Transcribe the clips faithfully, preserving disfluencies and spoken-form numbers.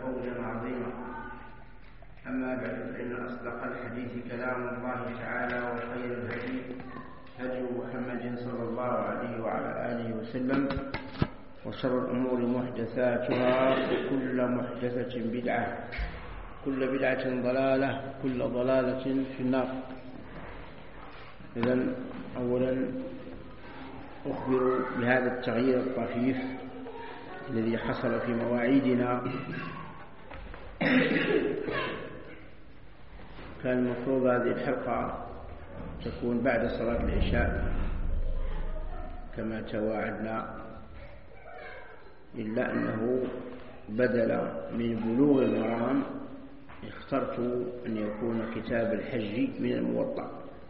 فوزا عظيما. أما بعد، فإن أصدق الحديث كلام الله تعالى، وخير الهدي هدي محمد صلى الله عليه وعلى آله وسلم، وشر الأمور محدثاتها، وكل محدثة بدعة، كل بدعة ضلالة، كل ضلالة في النار. إذن أولا أخبر بهذا التغيير الطفيف الذي حصل في مواعيدنا. كان المفروض هذه الحلقة تكون بعد صلاة العشاء كما تواعدنا، إلا أنه بدل من بلوغ المرام اخترت أن يكون كتاب الحج من الموطأ.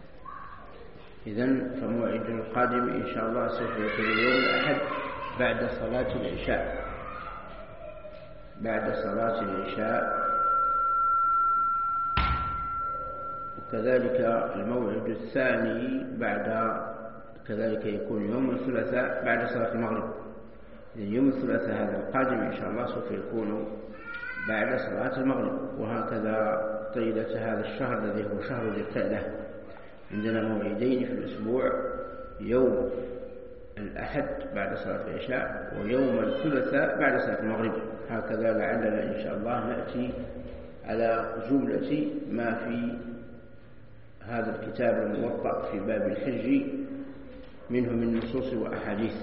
إذن فموعدنا القادم إن شاء الله سوف يكون اليوم الأحد بعد صلاة العشاء بعد صلاة العشاء وكذلك الموعد الثاني بعد كذلك يكون يوم الثلاثاء بعد صلاة المغرب. يوم الثلاثاء هذا القادم إن شاء الله سوف يكون بعد صلاة المغرب، وهكذا طيلة هذا الشهر الذي هو شهر ذي القعدة. عندنا موعدين في الأسبوع، يوم الأحد بعد صلاة العشاء ويوم الثلاثاء بعد صلاة المغرب. هكذا لعلنا إن شاء الله نأتي على جملة ما في هذا الكتاب الموطأ في باب الحج منه من نصوص وأحاديث.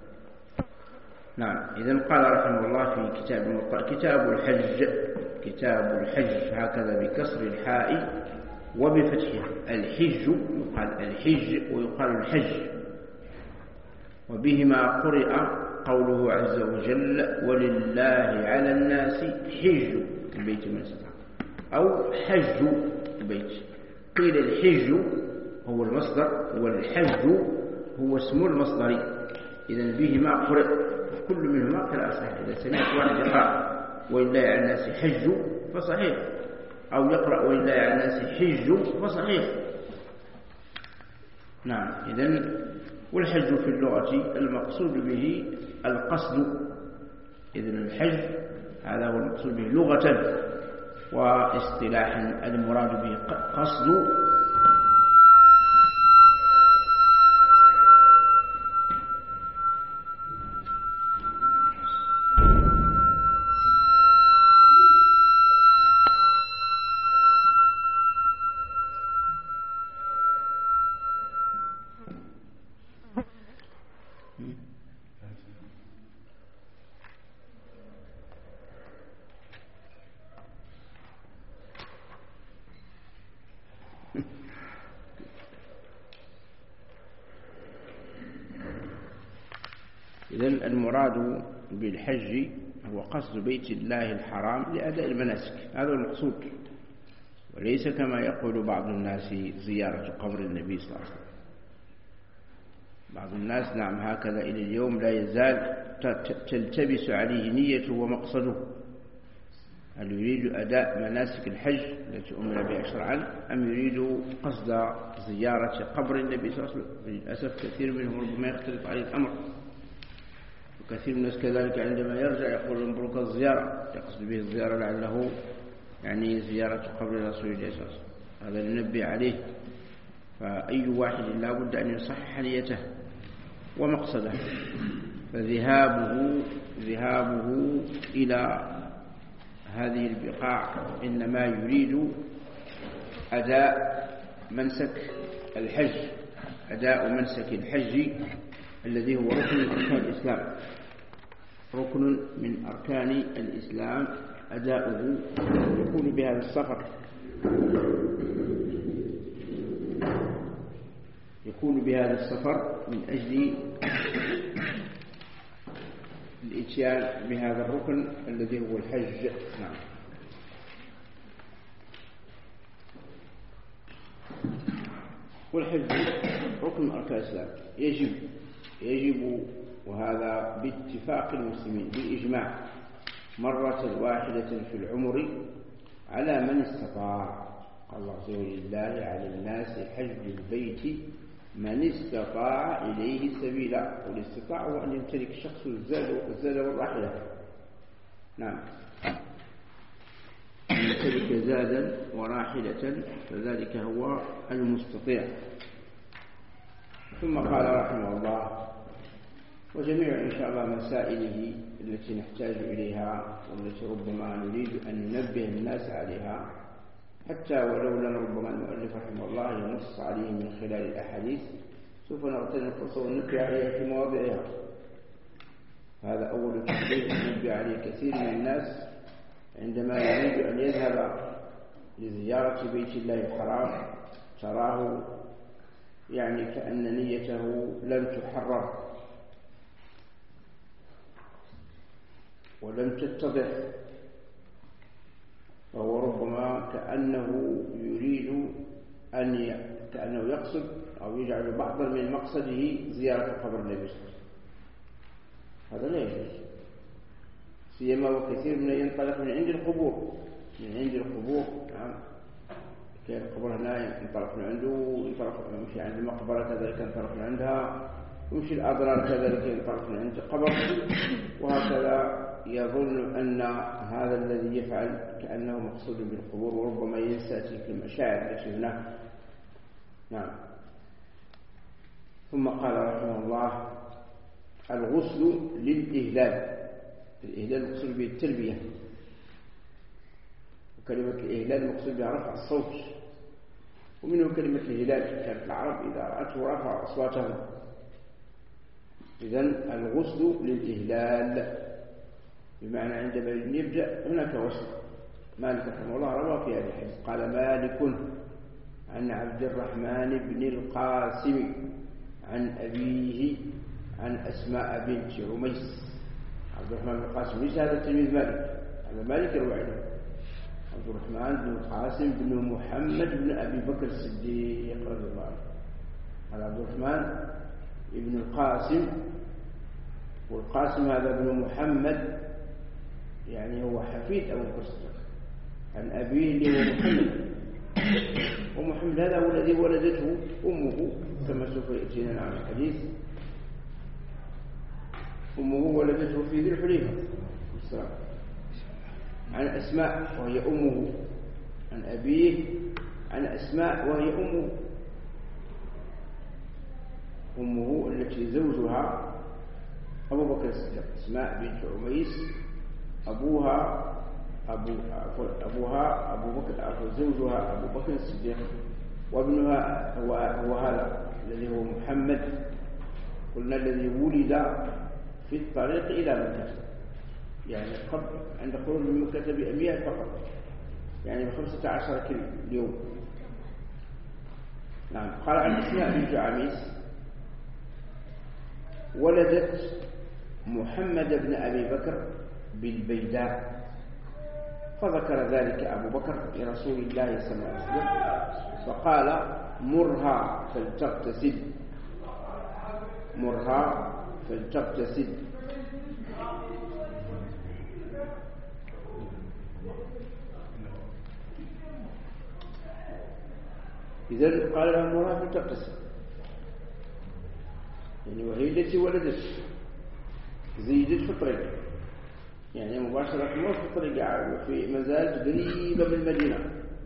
نعم، إذن قال رحمه الله في كتاب الموطأ: كتاب الحج. كتاب الحج هكذا بكسر الحاء وبفتحها. الحج يقال الحج ويقال الحج، وبهما قرئ قوله عز وجل: ولله على الناس حج البيت من استطاع، أو حج البيت. قيل الحج هو المصدر والحج هو اسم المصدر. إذن بهما قرئ، كل منهما قراءة صحيحة. إذا سمعت واحد يقرأ ولله على الناس حج فصحيح، أو يقرأ ولله على الناس حج فصحيح. نعم، إذن والحج في اللغة المقصود به القصد. إذن الحج هذا هو المقصود به لغة، واصطلاحا المراد به قصد إذن المراد بالحج هو قصد بيت الله الحرام لأداء المناسك، هذا المقصود، وليس كما يقول بعض الناس زيارة قبر النبي صلى الله عليه وسلم. بعض الناس نعم هكذا إلى اليوم لا يزال تلتبس عليه نيته ومقصده، هل يريد أداء مناسك الحج التي أمر بها شرعا، أم يريد قصد زيارة قبر النبي صلى الله عليه وسلم. للأسف كثير منهم ربما يختلط عليه الأمر، وكثير من الناس كذلك عندما يرجع يقول مبروك الزيارة، يقصد به الزيارة لعله يعني زيارة قبر رسول الله صلى الله عليه وسلم. هذا ننبه عليه، فأي واحد لا بد أن يصحح نيته ومقصده. فذهابه ذهابه إلى هذه البقاع إنما يريد أداء منسك الحج، أداء منسك الحج الذي هو ركن من أركان الإسلام، ركن من أركان الإسلام أداؤه. يكون بهذا السفر يكون بهذا السفر من أجل الإتيان بهذا الركن الذي هو الحج. نعم. والحج ركن من أركان الإسلام، يجب يجب وهذا باتفاق المسلمين بالإجماع مرة واحدة في العمر على من استطاع. قال الله عز وجل: لله على الناس حج البيت من استطاع إليه سبيلا. والاستطاع هو أن يمتلك الشخص الزاد والزاد والراحلة. نعم. يمتلك زادا وراحلة فذلك هو المستطيع. ثم قال رحمه الله: وجميع إن شاء الله مسائله التي نحتاج إليها والتي ربما نريد أن ننبه الناس عليها حتى ولو لم ربما المؤلف رحمه الله ينص عليه من خلال الأحاديث سوف نغتنم الفرصة وننبه عليها في مواضعها. هذا أول تحديد ننبه عليه كثير من الناس عندما يريد أن يذهب لزيارة بيت الله الحرام تراه يعني كأن نيته لم تحرر ولم تتضح، وهو ربما كأنه يريد أن ي... كأنه يقصد أو يجعل بعضا من مقصده زيارة قبر النبي صلى الله عليه وسلم. هذا لا يجوز، سيما وكثير من ينطلق من عند القبور من عند القبور نعم، كان القبر هنا ينطلق من عنده، ينطلق يمشي عند المقبرة كذلك ينطلق من عندها، يمشي الأضرار كذلك ينطلق من عند القبر، وهكذا يظن أن هذا الذي يفعل كأنه مقصود بالقبور، وربما ينسى تلك المشاعر التي هناك. نعم. ثم قال رحمه الله: الغسل للإهلال. الإهلال مقصود به التلبية، وكلمة الإهلال مقصود بها رفع الصوت، ومنه كلمة الهلال، كانت العرب إذا رأته رفع أصواتهم. إذن الغسل للإهلال بمعنى عندما يبدأ هناك غسل. مالك رحمه الله روى في هذا الحديث قال: مالك عن عبد الرحمن بن القاسم عن أبيه عن أسماء بنت عميس. عبد الرحمن بن القاسم ليس هذا تلميذ مالك، هذا مالك يروي عنه. عبد الرحمن بن القاسم بن محمد بن أبي بكر الصديق رضي الله عنه. هذا عبد الرحمن بن القاسم، والقاسم هذا بن محمد يعني هو حفيد أبو بكر الصديق عن أبيه اللي هو محمد، ومحمد هذا هو الذي ولدته أمه كما سوف يأتينا عن الحديث. أمه ولدته في ذي الحليفة والسلام عن أسماء وهي أمه، عن أبيه عن أسماء وهي أمه أمه التي زوجها أبو بكر الصديق. أسماء بنت عميس أبوها أبو أبوها أبو بكر أبو زوجها أبو بكر الصديق، وابنها هو هو هذا الذي هو محمد، قلنا الذي ولد في الطريق إلى مكة، يعني قبل عند خروج من مكة بأميال فقط، يعني بخمسة عشر كيلو اليوم. نعم. قال عن أسماء بنت عميس: ولدت محمد بن أبي بكر بالبيداء، فذكر ذلك أبو بكر لرسول الله صلى الله عليه وسلم فقال: مرها فلتغتسل، مرها فلتغتسل. إذن قال لها: مرها فلتغتسل، يعني وهي التي ولدت زيدت في الطريق، يعني مباشرة مو في الطريق، وفي مزاج قريبة من المدينة،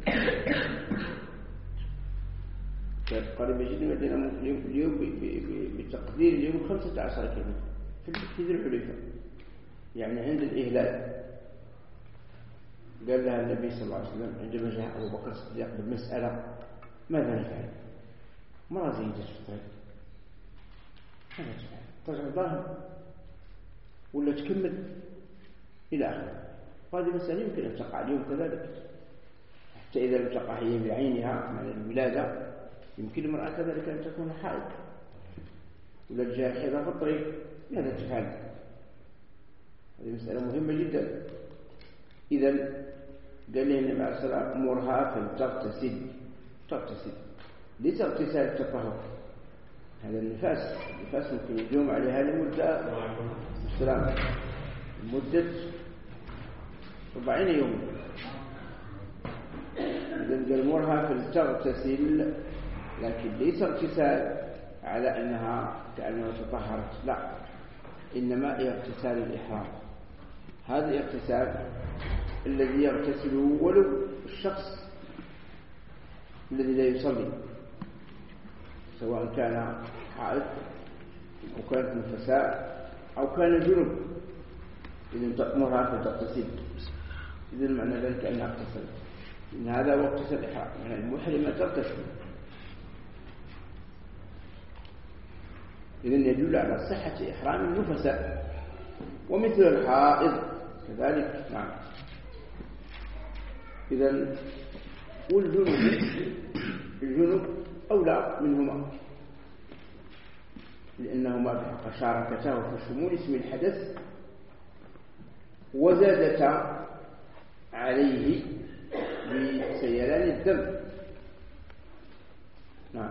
كانت قريبة جدا من المدينة اليوم بتقدير اليوم خمسة عشر كيلو في ذي الحليفة، يعني عند الإهلال. قال لها النبي صلى الله عليه وسلم عندما جاء أبو بكر الصديق بالمسألة: ماذا نفعل؟ مرة زيدت في الطريق، ماذا تفعل؟ ترجع ظاهر ولا تكمل إلى آخره؟ هذه مسألة يمكن أن تقع اليوم كذلك، حتى إذا لم تقع هي بعينها من الولادة يمكن المرأة كذلك أن تكون حائض ولا جاحظة في الطريق، ماذا تفعل؟ هذه مسألة مهمة جدا. إذا قال لي النبي عليه الصلاة والسلام: مرها فلتغتسل، تغتسل ليس اغتسال التطهر، هذا النفاس، النفاس ممكن يدوم عليها لمدة السلام مدة أربعين يوم. إذن قال: مرها فلتغتسل، لكن ليس اغتسال على أنها كأنها تطهرت، لا، إنما اغتسال الإحرام. هذا اغتسال الذي يغتسل ولو الشخص الذي لا يصلي، سواء كان حائض أو كانت نفساء أو كان جنب، إذن تأمرها فتغتسل. إذن معنى ذلك أنها اغتسلت، إن هذا وقت الإحرام، يعني المحرمة تغتسل. إذن يدل على صحة إحرام النفساء، ومثل الحائض كذلك. نعم. إذن والجنوب الجنوب أولى منهما، لأنهما بحق شاركتا في شمول اسم الحدث وزادتا عليه بسيلان الدم. نعم.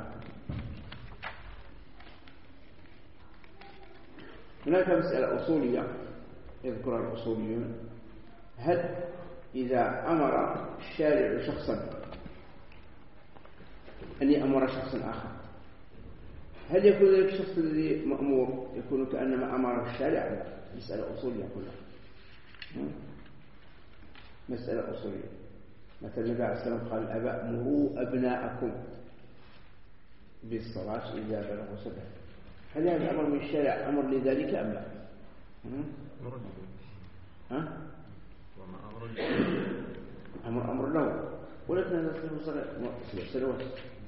هناك مسألة أصولية يذكرها الأصوليون: هل إذا أمر الشارع شخصا أن يأمر شخصا آخر، هل يكون ذلك الشخص الذي مأمور يكون كأنما أمره الشارع؟ مسألة أصولية كلها، مسألة أصولية. مثلا النبي عليه الصلاة والسلام قال: الآباء مروا أبناءكم بالصلاة إذا بلغوا سبعا. هل هذا أمر من الشارع أمر لذلك أم لا؟ ها؟ أمر أمر له، ولكن هذا سبع سنوات.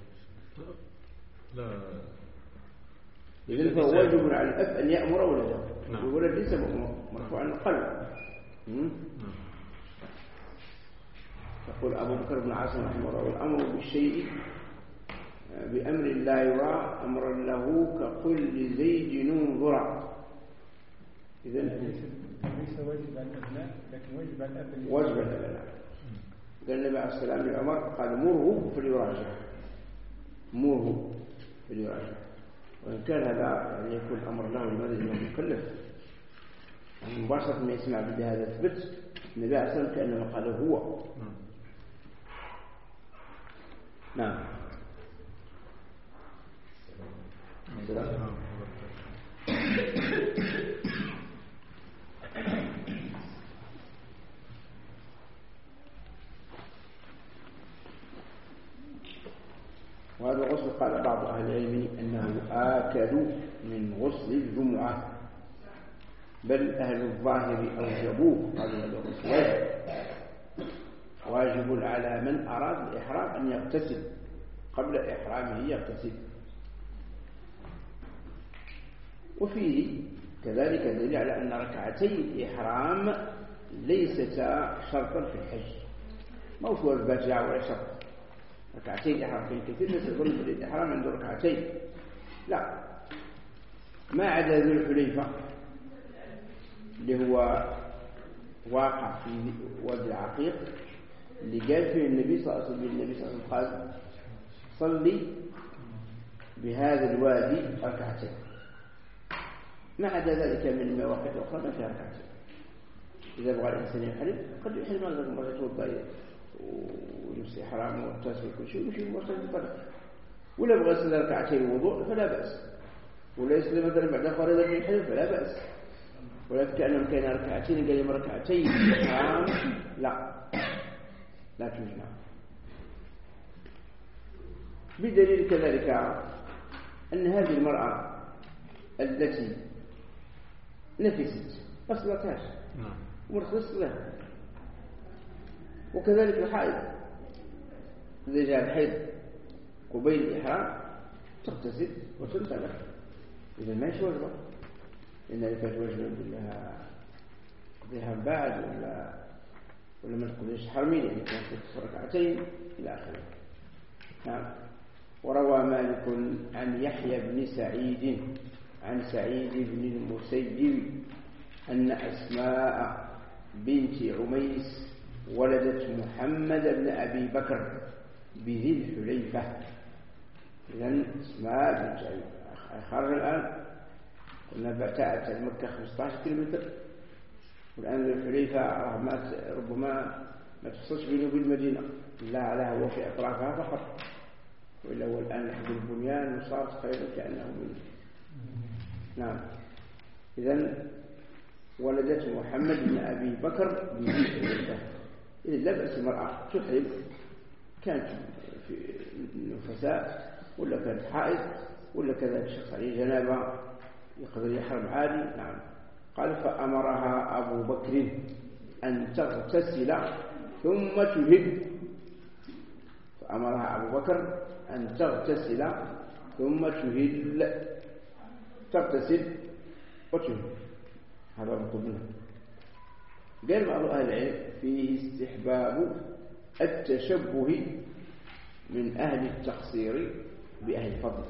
لا. إذن فهو واجب على الأب أن يأمر ولده، والولد ليس مرفوع عن القلب. يقول أبو بكر بن عاصم رحمه الله: والأمر بالشيء بأمر لا يرى أمرا له كقل زيد ننظر. إذن ليس واجب على الأبناء، لكن واجب على الأب. واجب على الأبناء. قال النبي عليه السلام لعمر: قال مره فليراجع، مره فليراجع. وإن كان هذا يعني يكون أمر له لماذا لأنه مكلف، يعني مباشرة ما يسمع بهذا ثبت النبي عليه السلام كأنما قال هو. نعم. السلام. وهذا الغسل قال بعض أهل العلم أنه آكد من غسل الجمعة، بل أهل الظاهر أوجبوه. هذا الغسل واجب، واجب على من أراد الإحرام أن يغتسل، قبل إحرامه يغتسل. وفيه كذلك دليل على أن ركعتي الإحرام ليستا شرطا في الحج، ما هو البجع ولا شرط. ركعتين الإحرام في كثير الناس يظن في الإحرام عنده ركعتين، لا، ما عدا ذو الحليفة اللي هو واقع في وادي العقيق، اللي قال فيه النبي صلى الله عليه وسلم النبي صلى الله عليه وسلم قال: صلي بهذا الوادي ركعتين. ما عدا ذلك من المواقف الأخرى ما فيها ركعتين. إذا بغى الإنسان يحرم قد يحرم هذا مرة يتوضأ ويمسي حرام ويغتسل وكل شيء ويمشي مرة يطلق، ولا بغى يصلي ركعتين الوضوء فلا بأس، ولا يصلي مثلا بعد فريضة يحرم فلا بأس. ولكن كأنهم كان ركعتين قال يوم ركعتين حرام، لا لا تجمع. بدليل كذلك أن هذه المرأة التي نفست ما صلتهاش ومرخص لها، وكذلك الحائض إذا جاء الحيض قبيل الإحرام تغتسل وتنطلق، إذا ما يش واجبة، لأن إذا كانت واجبة لها ذهب بعد ولا ولا ما تقضيش حرمين، يعني كانت ركعتين إلى آخره. نعم. وروى مالك عن يحيى بن سعيد عن سعيد بن المسيب أن أسماء بنت عميس ولدت محمد بن أبي بكر بذي الحليفة. إذن اسماء بنت خرج الآن، قلنا بعتاءت مكة خمسة عشر كيلومتر، والآن ذي الحليفة ربما ما تحصلش بينه وبين المدينة، لا على هو في أطرافها فقط، وإلا هو الآن لحد البنيان وصار تقريبا كأنه منه. نعم. إذن ولدت محمد بن أبي بكر بذي الحليفة. إذا لا بأس المرأة تحرم كانت في النفساء ولا كانت حائض ولا كذلك شخص عليه جنابة يقدر يحرم عادي. نعم. قال فأمرها أبو بكر أن تغتسل ثم تهد. فأمرها أبو بكر أن تغتسل ثم تهل. تغتسل وتهل، هذا مطلوب منه. قال بعض أهل العلم فيه استحباب التشبه من أهل التقصير بأهل الفضل.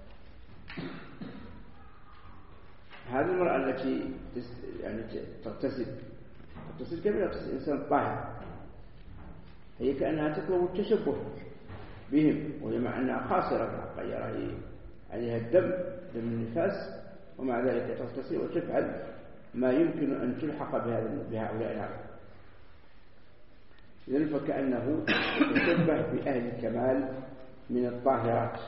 هذه المرأة التي يعني تغتسل تغتسل كما يغتسل الإنسان الطاهر، هي كأنها تطلب التشبه بهم، وهي مع أنها خاسرة غير عليها الدم دم النفاس، ومع ذلك تغتسل وتفعل ما يمكن أن تلحق بهؤلاء العرب. إذن فكأنه يتشبه بأهل الكمال من الطاهرات.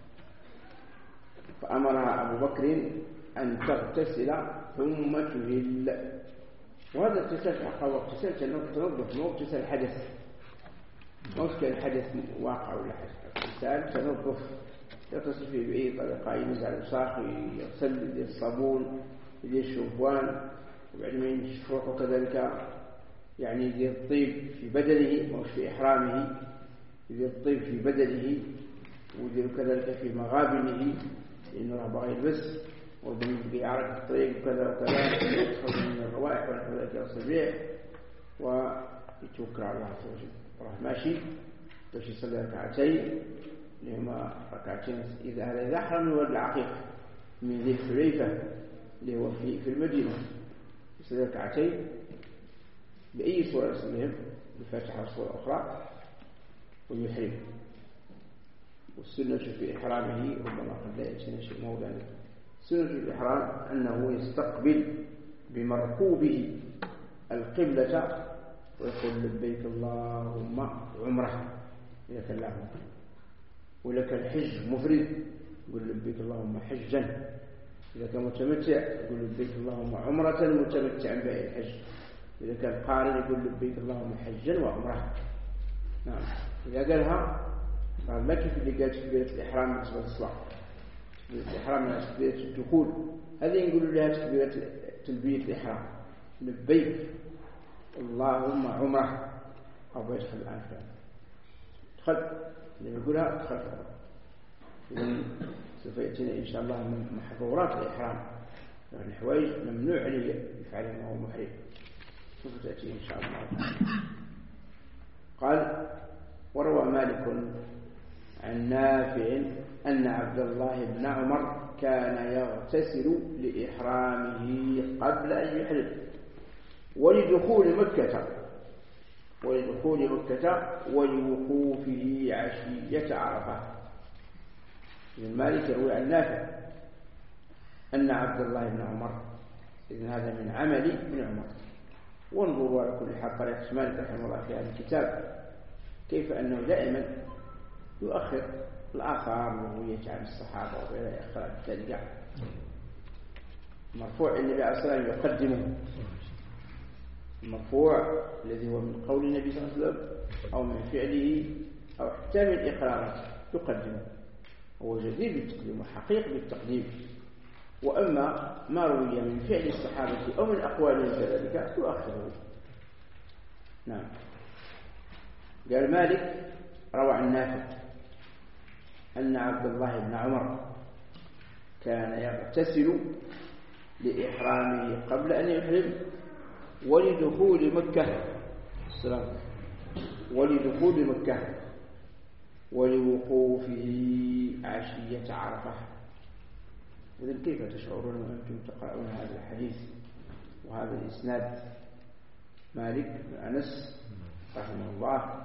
فأمرها أبو بكر أن تغتسل ثم تهل. وهذا اغتسال حقا واغتسال تنظف، مو اغتسال حدث، مو كان حدث واقع ولا حدث. اغتسال تنظف يغتسل فيه بأي طريقة، ينزع الوساخ، يغسل بالصابون يدير الشوفان، وبعد ما يشفروه كذلك يعني يدير الطيب في بدنه مش في إحرامه، يدير الطيب في بدنه ويدير كذلك في مغابنه لأنه راح بغى يلبس وربما يبقى يعرف الطريق وكذا وكذا، يدخل من الروائح ونحو ذلك الصبيح ويتوكل على الله عز وجل. راح ماشي باش يصلي ركعتين اللي هما ركعتين إذا هذا إذا أحرم ولا عقيق من ذي الحليفة اللي هو في في المدينة، يصلي ركعتين بأي سورة يصليهم، بفاتحة وسورة أخرى ويحرم. والسنة في إحرامه ربما قد لا يأتينا شيء موضع. سنة الإحرام أنه يستقبل بمركوبه القبلة ويقول لبيك اللهم عمره إذا كان له، ولك الحج مفرد يقول لبيك اللهم حجا، إذا كان متمتع يقول لبيك اللهم عمرة متمتعا بأي الحج، إذا كان قارن يقول لبيك اللهم حجا وعمره. نعم. إذا قالها قال ما كيف اللي قالت تكبيرة الإحرام من صلاة الصلاة، تكبيرة الإحرام من تكبيرة الدخول، هذه نقول لها تكبيرة تلبية الإحرام لبيك اللهم عمره أو بيدخل الآن فعلا دخل اللي يقولها دخل فعلا. إذن سوف يأتينا إن شاء الله من محظورات الإحرام، يعني الحوايج ممنوع عليه يفعلها وهو محرم، سوف تأتي إن شاء الله. قال وروى مالك عن نافع أن عبد الله بن عمر كان يغتسل لإحرامه قبل أن يحرم ولدخول مكة ولدخول مكة ولوقوفه عشية عرفة. ابن مالك يروي عن نافع أن عبد الله بن عمر، إذن هذا من عمل ابن عمر. وانظروا على كل حال طريقة مالك رحمه الله في هذا الكتاب كيف أنه دائما يؤخر الآثار وهوية عن الصحابة وغيرها، يأخر التاريخ. مرفوع النبي عليه الصلاة والسلام يقدمه، المرفوع الذي هو من قول النبي صلى الله عليه وسلم أو من فعله أو حتى من إقراره يقدمه، هو جدير بالتقديم وحقيق بالتقديم. وأما ما روي من فعل الصحابة أو من أقوالهم كذلك يؤخره. نعم. قال مالك روى عن نافع أن عبد الله بن عمر كان يغتسل لإحرامه قبل أن يحرم ولدخول مكة السلام ولدخول مكة ولوقوفه عشية عرفة. إذن كيف تشعرون وأنتم تقرؤون هذا الحديث وهذا الإسناد؟ مالك بن أنس رحمه الله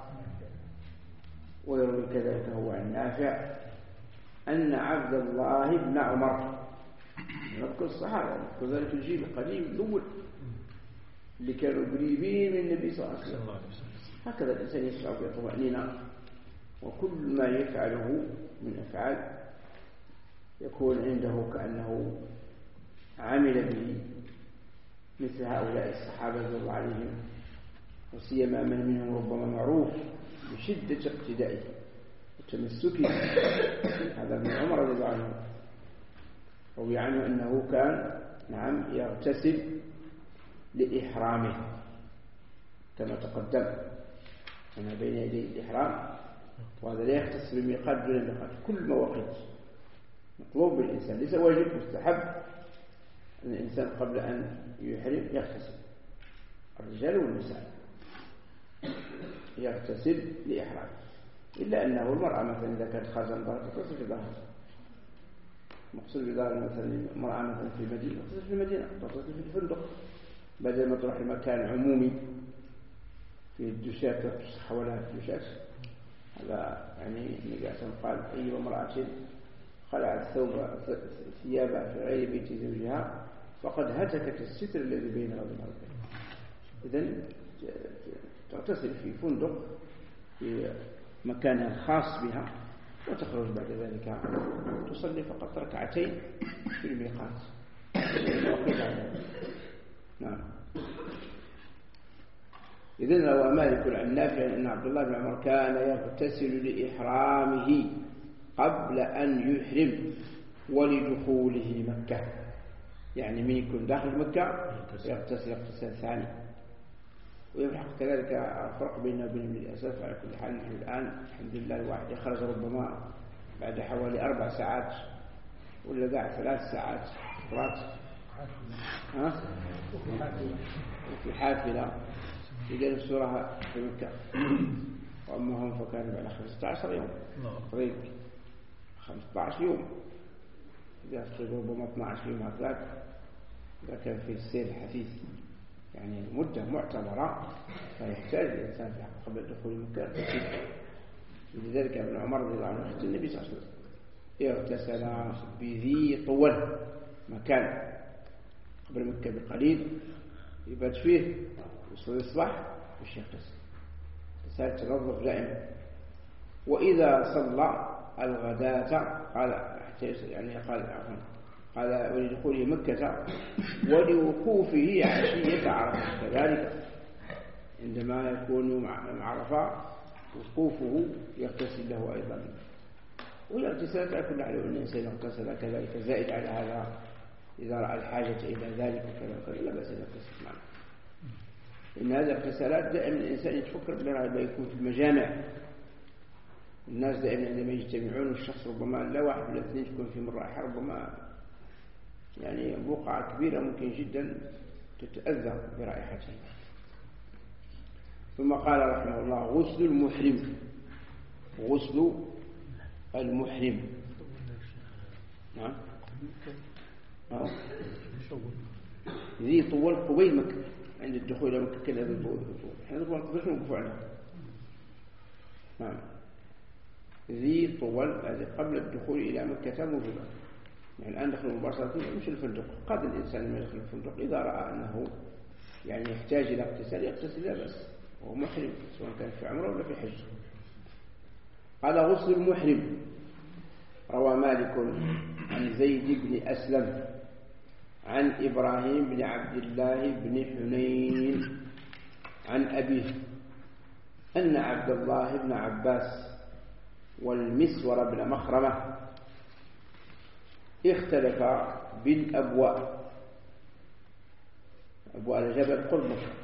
ويروي كذلك هو عن نافع أن عبد الله بن عمر، نذكر الصحابة نذكر ذلك الجيل القديم الأول اللي كانوا قريبين من النبي صلى الله عليه وسلم. هكذا الإنسان يشعر بطمأنينة، وكل ما يفعله من أفعال يكون عنده كأنه عمل به مثل هؤلاء الصحابة رضي الله عليهم وسيما من منهم ربما معروف بشدة اقتدائه وتمسكه. هذا ابن عمر رضي الله عنه روي عنه أنه كان نعم يغتسل لإحرامه كما تقدم أنا بين يدي الإحرام، وهذا لا يختص بميقات دون ميقات، كل مواقيت مطلوب بالإنسان، ليس واجب، مستحب أن الإنسان قبل أن يحرم يغتسل، الرجال والنساء يغتسل لإحرام، إلا أنه المرأة مثلا إذا كانت خارجة من ظهرها تغتسل في ظهرها. مقصود بظهر مثلا المرأة مثلا في المدينة تغتسل في المدينة، تغتسل في الفندق، بدل ما تروح لمكان عمومي في الدشات حولها الدشات. هذا يعني النبي عليه الصلاة والسلام قال أي امرأة خلعت ثوب ثيابها في غير بيت زوجها فقد هتكت الستر الذي بينها وبين ربها. إذن تغتسل في فندق في مكانها الخاص بها وتخرج بعد ذلك تصلي فقط ركعتين في الميقات. نعم. إذن روى مالك عن نافع أن عبد الله بن عمر كان يغتسل لإحرامه قبل أن يحرم ولدخوله مكة، يعني من يكون داخل مكة يغتسل اغتسال ثاني. ويلحق كذلك الفرق بينه وبين ابن الأسف. على كل حال نحن الآن الحمد لله الواحد يخرج ربما بعد حوالي أربع ساعات ولا بعد ثلاث ساعات فرات ها وفي حافلة يجي السورة في مكة، وأما هم فكانوا على خمسة عشر يوم طريق خمسة عشر يوم، إذا أصدقوا ربما اثنا عشر يوم هكذا إذا كان في السير الحثيث، يعني مدة معتبرة فيحتاج الإنسان قبل دخول مكة. لذلك ابن عمر رضي الله عنه حتى النبي صلى الله عليه وسلم اغتسل بذي طول، مكان قبل مكة بقليل يبات فيه يصلي الصباح وش يغتسل، رسالة تنظف دائما. وإذا صلى الغداة قال يعني قال عفوا قال ولدخوله مكة ولوقوفه عشية عرفة، كذلك عندما يكون مع عرفة وقوفه يغتسل له أيضا. والاغتسال على كل حال أن الإنسان يغتسل كذلك زائد على هذا إذا رأى الحاجة إلى ذلك وكذا وكذا لا بأس يغتسل معه. إن هذه الاغتسالات دائما الإنسان يتفكر بها يكون في المجامع، الناس دائما عندما يجتمعون والشخص ربما لا واحد ولا اثنين تكون في مرة ربما يعني بقعة كبيرة ممكن جدا تتأذى برائحتها. ثم قال رحمه الله غسل المحرم، غسل المحرم نعم ذي طول قبيل مكة عند الدخول إلى مكة كذا ذي طول، احنا نقول قبل نوقف عنها نعم ذي طول هذه قبل الدخول إلى مكة موجودة. يعني الآن دخلوا مباشرة مش الفندق، قد الإنسان ما يدخل الفندق إذا رأى أنه يعني يحتاج إلى اغتسال يغتسل لا بأس، وهو محرم سواء كان في عمره ولا في حج. قال غسل المحرم. روى مالك عن زيد بن أسلم عن إبراهيم بن عبد الله بن حنين عن أبيه أن عبد الله بن عباس والمسور بن مخرمة اختلفا بالأبواء، أبواء الجبل قرب مكة،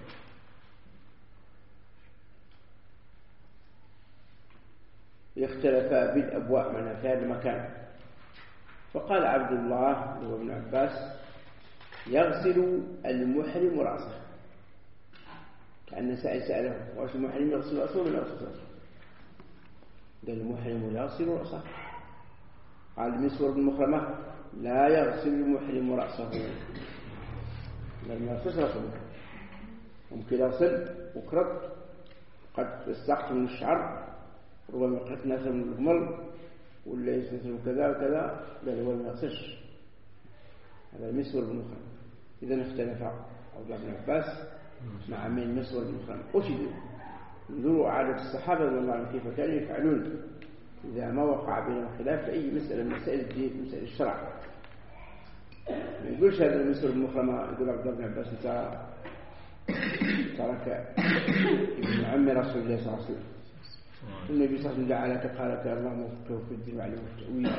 اختلفا بالأبواء من هذا المكان. فقال عبد الله هو ابن عباس يغسل المحرم رأسه، كأن سائل سأله واش المحرم يغسل رأسه ولا يغسل رأسه؟ قال المحرم يغسل رأسه. قال المسور بن مخرمة لا يغسل المحرم رأسه، لم يغسل رأسه، ممكن يغسل وكرب قد استقط من الشعر ربما قد ناثر من الجمل ولا يستثل كذا وكذا، بل هو ما يغسلش. هذا المسور بن مخرمة. إذا اختلف عبد الله بن عباس مع من المسور بن مخرمة. أشهدوا انظروا عادة الصحابة رضي الله عنهم كيف كانوا يفعلون إذا ما وقع بينهم خلاف في أي مسألة من مسائل الدين مسائل الشرع. ما يقولش هذا المسور بن مخرمة يقول عبد الله بن عباس أنت ترك ابن عم رسول الله صلى الله عليه وسلم. النبي صلى الله عليه وسلم جعلك قالك اللهم وفقه في الدين وعلمه التأويل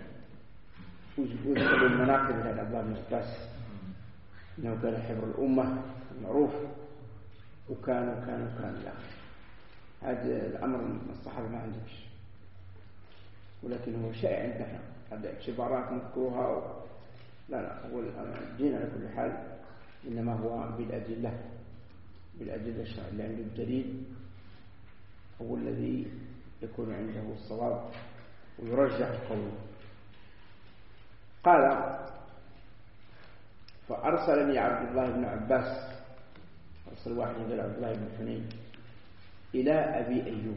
وذكر المناقب لهذا عبد الله بن عباس انه كان حبر الامه معروف وكان وكان وكان لا هذا الامر الصحابه ما عندهمش، ولكن هو شائع عندنا هذا اعتبارات مكروهه و... لا لا هو الدين على كل حال انما هو بالادله بالادله الشرعيه اللي عنده الدليل هو الذي يكون عنده الصواب ويرجح القول. قال فأرسلني عبد الله بن عباس، أرسل واحد غير عبد الله بن حنين إلى أبي أيوب.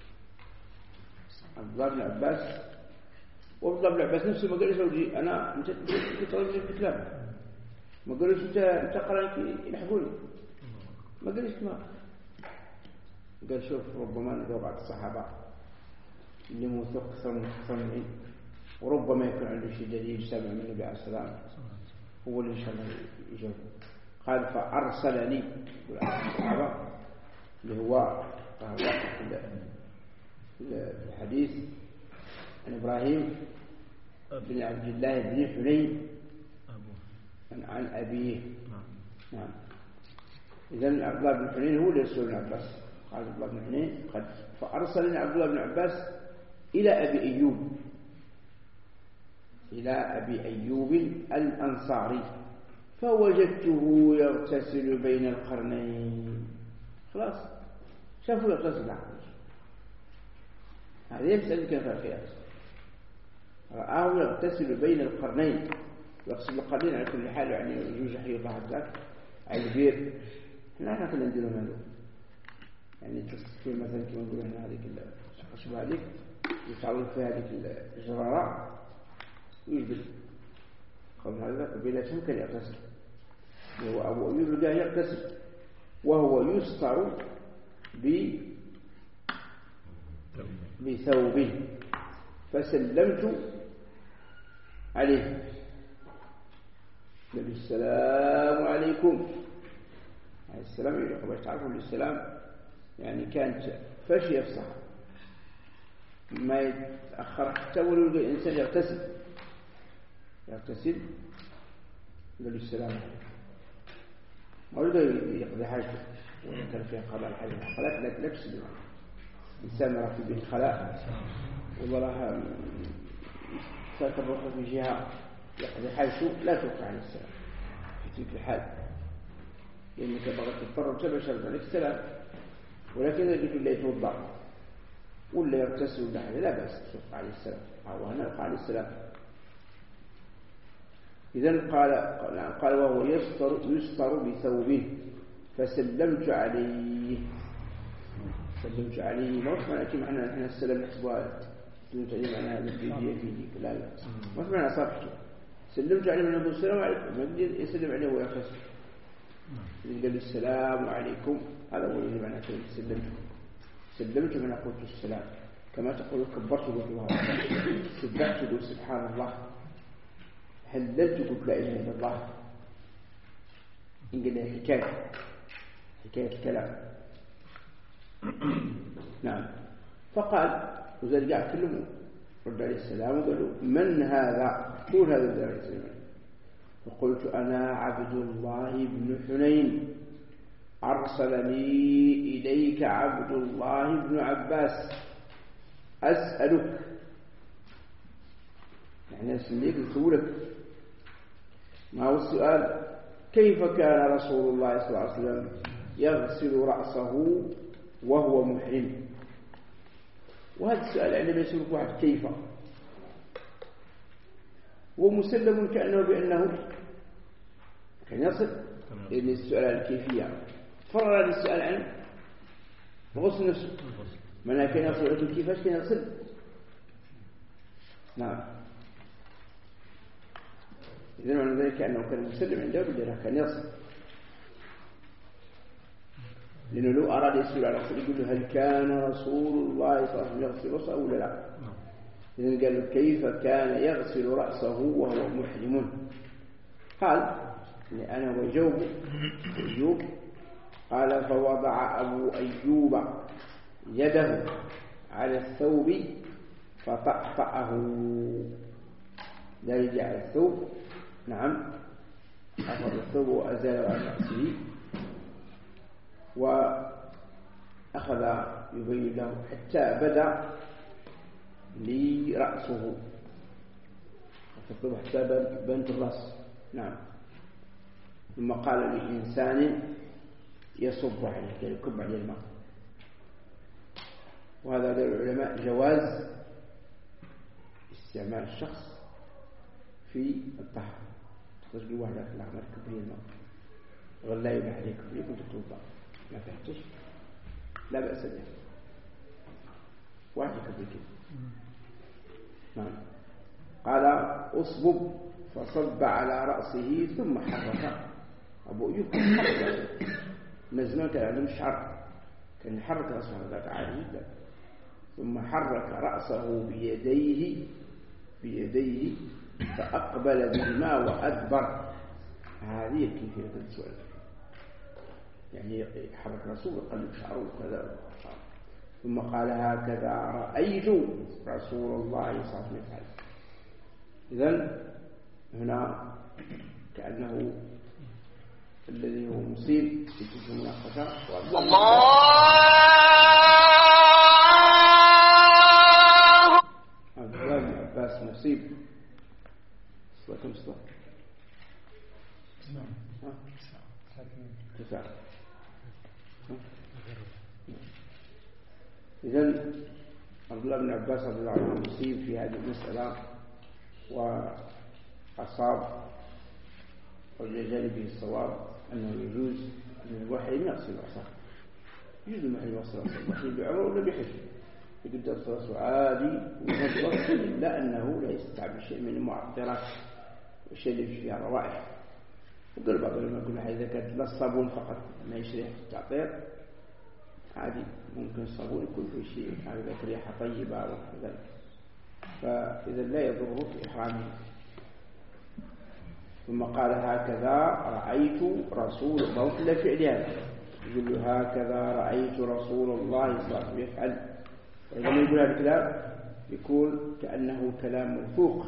عبد الله بن عباس وعبد الله بن عباس نفسه ما قال زوجي أنا أنت ترجم في كلامه، ما قالش أنت أنت قرأت يلحقوني، ما قالش ما قال شوف ربما نجاوب بعض الصحابة اللي موثوق أكثر من أكثر مني وربما يكون عنده شيء دليل سامع من النبي عليه السلام هو اللي إن شاء الله يجاوب. قال فأرسلني الصحابة اللي هو واقع في الحديث عن إبراهيم بن عبد الله بن حنين عن أبيه. نعم إذن عبد الله بن حنين هو اللي يرسل ابن عباس. قال عبد الله بن حنين قد فأرسلني عبد الله بن عباس إلى أبي أيوب إلى أبي أيوب الأنصاري فوجدته يغتسل بين القرنين. خلاص شافوا يغتسل هذا يسأل كيف القياس، رآه يغتسل بين القرنين. يغسل القرنين على كل حال يعني يجوز حي بعض ذاك على البير. احنا احنا كنا نديروا هذا يعني تصفي مثلا كما نقولوا هنا هذيك الخشبة هذيك يتعوض فيها هذيك الجرارة ويجبل قبل هذا قبيلتهم كان يغتسل. هو أبو أيوب لقاه يغتسل وهو يستر بثوب فسلمت عليه السلام عليكم عليه السلام. يقول باش تعرفوا السلام يعني كانت فاش يفصح ما يتأخر حتى ولو الإنسان يغتسل يغتسل قال السلام عليكم ما يريد يقضي حاجته ولا كان فيها قضاء الحاجة الخلاء لا لا تسلم إنسان راه في بيت خلاء والله راه ساكن روحه في جهة يقضي حاجته لا توقع على السلام في تلك الحال لأنك بغيت تضطر وتبشر عليك السلام. ولكن إذا قلت لا يتوضأ ولا يغتسل ولا حاجة لا بأس توقع عليه السلام أو هنا يقع عليه السلام. إذن قال قال وهو يستر يستر بثوبه فسلمت عليه سلمت عليه ما معنى كم احنا احنا السلام نحسبها سلمت عليه معناها بالفيديو فيديك لا لا ما معنى صافحته سلمت عليه من أقول السلام عليكم ما يقدر يسلم عليه ويغتسل قال السلام عليكم هذا هو اللي معناه سلمت سلمت من أقول السلام كما تقول كبرت قلت سبحت قلت سبحان الله هللت قلت لا إله إلا الله. إن قلنا حكاية حكاية الكلام. نعم فقال وزاد قاعد كلمه رد عليه السلام وقالوا من هذا قول هذا الدار السلام. فقلت أنا عبد الله بن حنين أرسلني إليك عبد الله بن عباس أسألك يعني أسألك لسولك ما هو السؤال كيف كان رسول الله صلى الله عليه وسلم يغسل رأسه وهو محرم. وهذا السؤال عندما يسألك واحد كيف ومسلم كأنه بأنه كان يصل لأن السؤال عن الكيفية فرر السؤال عن غسل نفسه من كان يصل لكن كيفاش كان يصل. نعم إذن معنى ذلك أنه كان مسلم عنده بدله كان يصل لأنه لو أراد يسأل على رسول يقول له هل كان رسول الله صلى الله عليه وسلم يغسل رأسه ولا لا. إذن قال كيف كان يغسل رأسه وهو محرم. قال لأنا وجوب وجوب قال فوضع أبو أيوب يده على الثوب فطأطأه، درج على الثوب، نعم، أخذ الثوب وأزال عن رأسه وأخذ يبين له حتى بدأ لي رأسه، حتى بنت الرأس، نعم. ثم قال لإنسان يصب عليه، يعني يكب عليه الماء. وهذا للعلماء جواز استعمال الشخص في الطهارة. تخرج له واحدة في العمل كب لي الماء، ولا يبح عليك كب كنت تتوضأ ما تحتش، لا بأس به، واحد كب كده، نعم. قال أصبب فصب على رأسه ثم حرك. أبو أيوب كان حرك نزمان، كان عنده الشعر، كان يحرك رأسه هذا عادي جدا. ثم حرك رأسه بيديه بيديه فأقبل بهما وأدبر. هذه كيفية السؤال، يعني يحرك رأسه ويقلب شعره وكذا. ثم قال هكذا رأيت رسول الله صلى الله عليه وسلم. إذن هنا كأنه الذي هو مصيب في تلك المناقشة الله. عبد الله بن عباس مصيب صلاة كم صلاة؟ تسعة. إذن عبد الله بن عباس رضي الله عنه مصيب في هذه المسألة وأصاب وجانبه الصواب أنه يجوز أن الوحي يغسل رأسه، يجوز الوحي يغسل رأسه، الوحي بعمر ولا بحج يقدر رأسه عادي ويغسل، إلا أنه لا يستعمل شيء من المعطرات والشيء اللي فيها روائح. وقال بعض العلماء يقول إذا كانت لا الصابون فقط ما يشرح التعطير عادي، ممكن الصابون يكون فيه شيء هذا ريحة طيبة وكذا، فإذا لا يضره في إحرامه. ثم قال هكذا رأيت رسول الله إلا فعلها، يقول له هكذا رأيت رسول الله صلى الله عليه وسلم يفعل. وعندما يقول هذا الكلام يكون كأنه كلام موثوق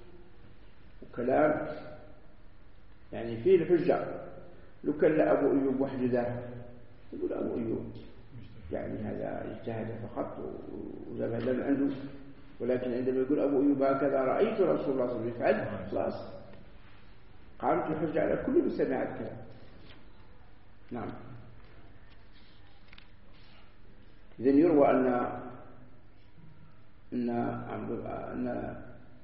وكلام يعني فيه الحجة. لو كان أبو أيوب وحده يقول أبو أيوب يعني هذا اجتهد فقط وجاب هذا عنده، ولكن عندما يقول أبو أيوب هكذا رأيت رسول الله صلى الله عليه وسلم يفعل، خلاص قامت الحجة على كل من سمع الكلام. نعم. إذن يروى أن أن أن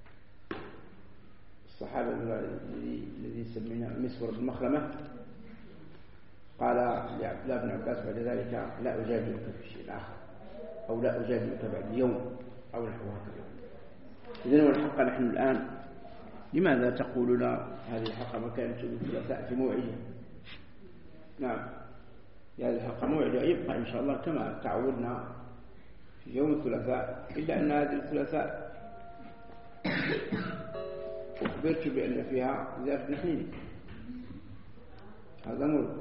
الصحابة الذي سميناه مسور بن مخرمة قال لعبد الله بن عباس بعد ذلك لا أجادلك في شيء آخر، أو لا أجادلك بعد يوم أو نحو هكذا. إذن والحق نحن الآن لماذا تقولون هذه الحلقة ما كانت الثلاثاء في موعده؟ نعم، هذه الحلقة موعده يبقى إن شاء الله كما تعودنا في يوم الثلاثاء، إلا أن هذه الثلاثاء أخبرت بأن فيها زيارة الاثنين. هذا أمر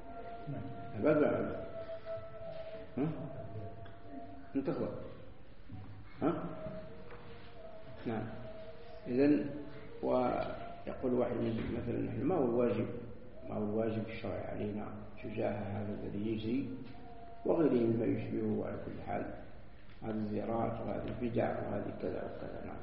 أبدا. ها؟ انتخبت. ها؟ نعم. إذن ويقول واحد مثلا نحن ما هو الواجب ما هو الواجب الشرعي علينا تجاه هذا الذي يجري وغيره مما يشبهه على كل حال، هذه الزيارات وهذه البدع وهذه كذا وكذا. نعم.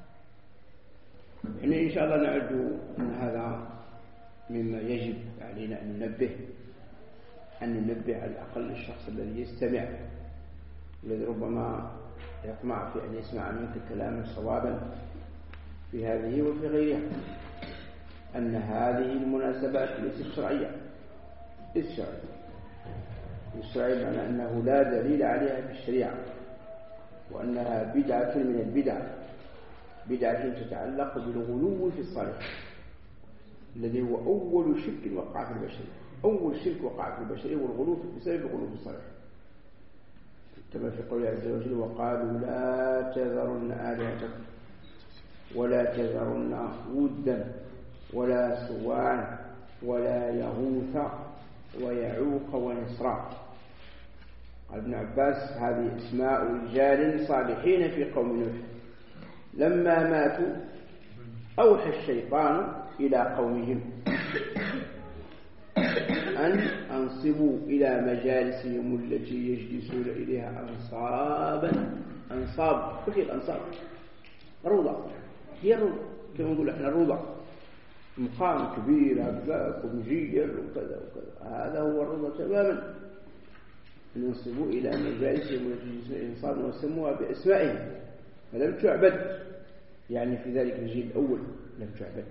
إحنا إن شاء الله نعد أن هذا مما يجب علينا أن ننبه أن ننبه على الأقل الشخص الذي يستمع، الذي ربما يطمع في أن يسمع منك كلاما صوابا في هذه وفي غيرها، أن هذه المناسبات ليست شرعية، ليست شرعية. الشرعية معنى أنه لا دليل عليها في الشريعة، وأنها بدعة من البدع، بدعة تتعلق بالغلو في الصالح الذي هو أول شرك وقع في البشرية. أول شرك وقع في البشرية والغلو بسبب الغلو في الصالح، كما في قوله عز وجل وقالوا لا تذرن آلهتكم ولا تذرن ودا ولا سواعا ولا يغوث ويعوق ونسرا. قال ابن عباس هذه اسماء رجال صالحين في قوم نوح لما ماتوا أوحى الشيطان إلى قومهم أن أنصبوا إلى مجالسهم التي يجلسون إليها أنصابا. أنصاب وش الأنصاب؟ روضة، هي الروضة كما نقول احنا الروضة، مقام كبير هكذا ومجير وكذا وكذا، هذا هو الروضة تماما. ينصبوا إلى مجالسهم التي يجلسون إليها أنصابا وسموها بأسمائهم فلم تعبد، يعني في ذلك الجيل الأول لم تعبد.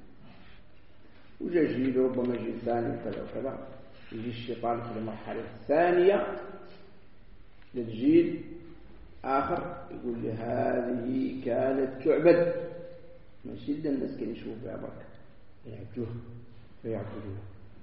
وجاء جيل ربما جيل ثاني وكذا وكذا، يجي الشيطان في المرحلة الثانية للجيل آخر يقول لي هذه كانت تعبد، ماشي إلا الناس كانوا يشوفوا فيها بركة يعبدوها فيعبدوها.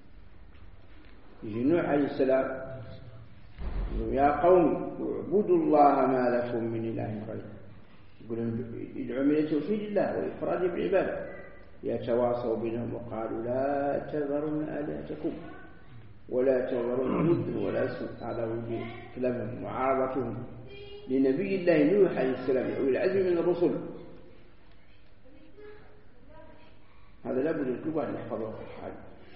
يجي نوح عليه السلام يقول يا قوم اعبدوا الله ما لكم من إله غيره، يقول يدعو من توحيد الله وإفراد بالعبادة. يتواصوا بينهم وقالوا لا تذرن آلهتكم ولا تذرن ودا ولا سوء. هذا وجه كلامهم معارضتهم لنبي الله نوح عليه السلام أو العزم من الرسل. هذا لابد الكل أن يحفظه في الحال.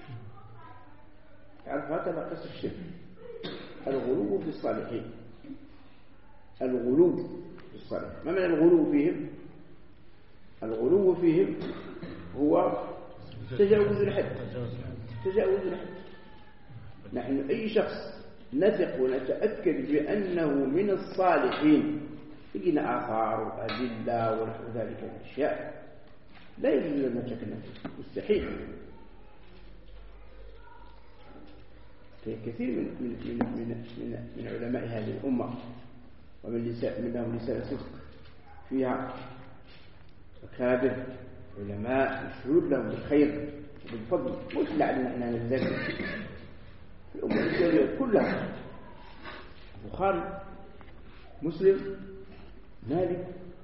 تعرف هذا قصة الشرك، الغلو في الصالحين، الغلو في الصالحين. ما معنى الغلو فيهم؟ الغلو فيهم هو تجاوز الحد، تجاوز الحد. نحن أي شخص نثق ونتأكد بأنه من الصالحين لقينا آثار وأدلة ونحو ذلك من الأشياء لا يجوز أن نتكلم فيه، مستحيل. في كثير من من من من, من, من علماء هذه الأمة ومن لسان منهم لسان صدق فيها أكابر علماء مشهود لهم بالخير وبالفضل، مش لعلنا احنا نتذكر في الأمة الإسلامية كلها، البخاري، مسلم، مالك،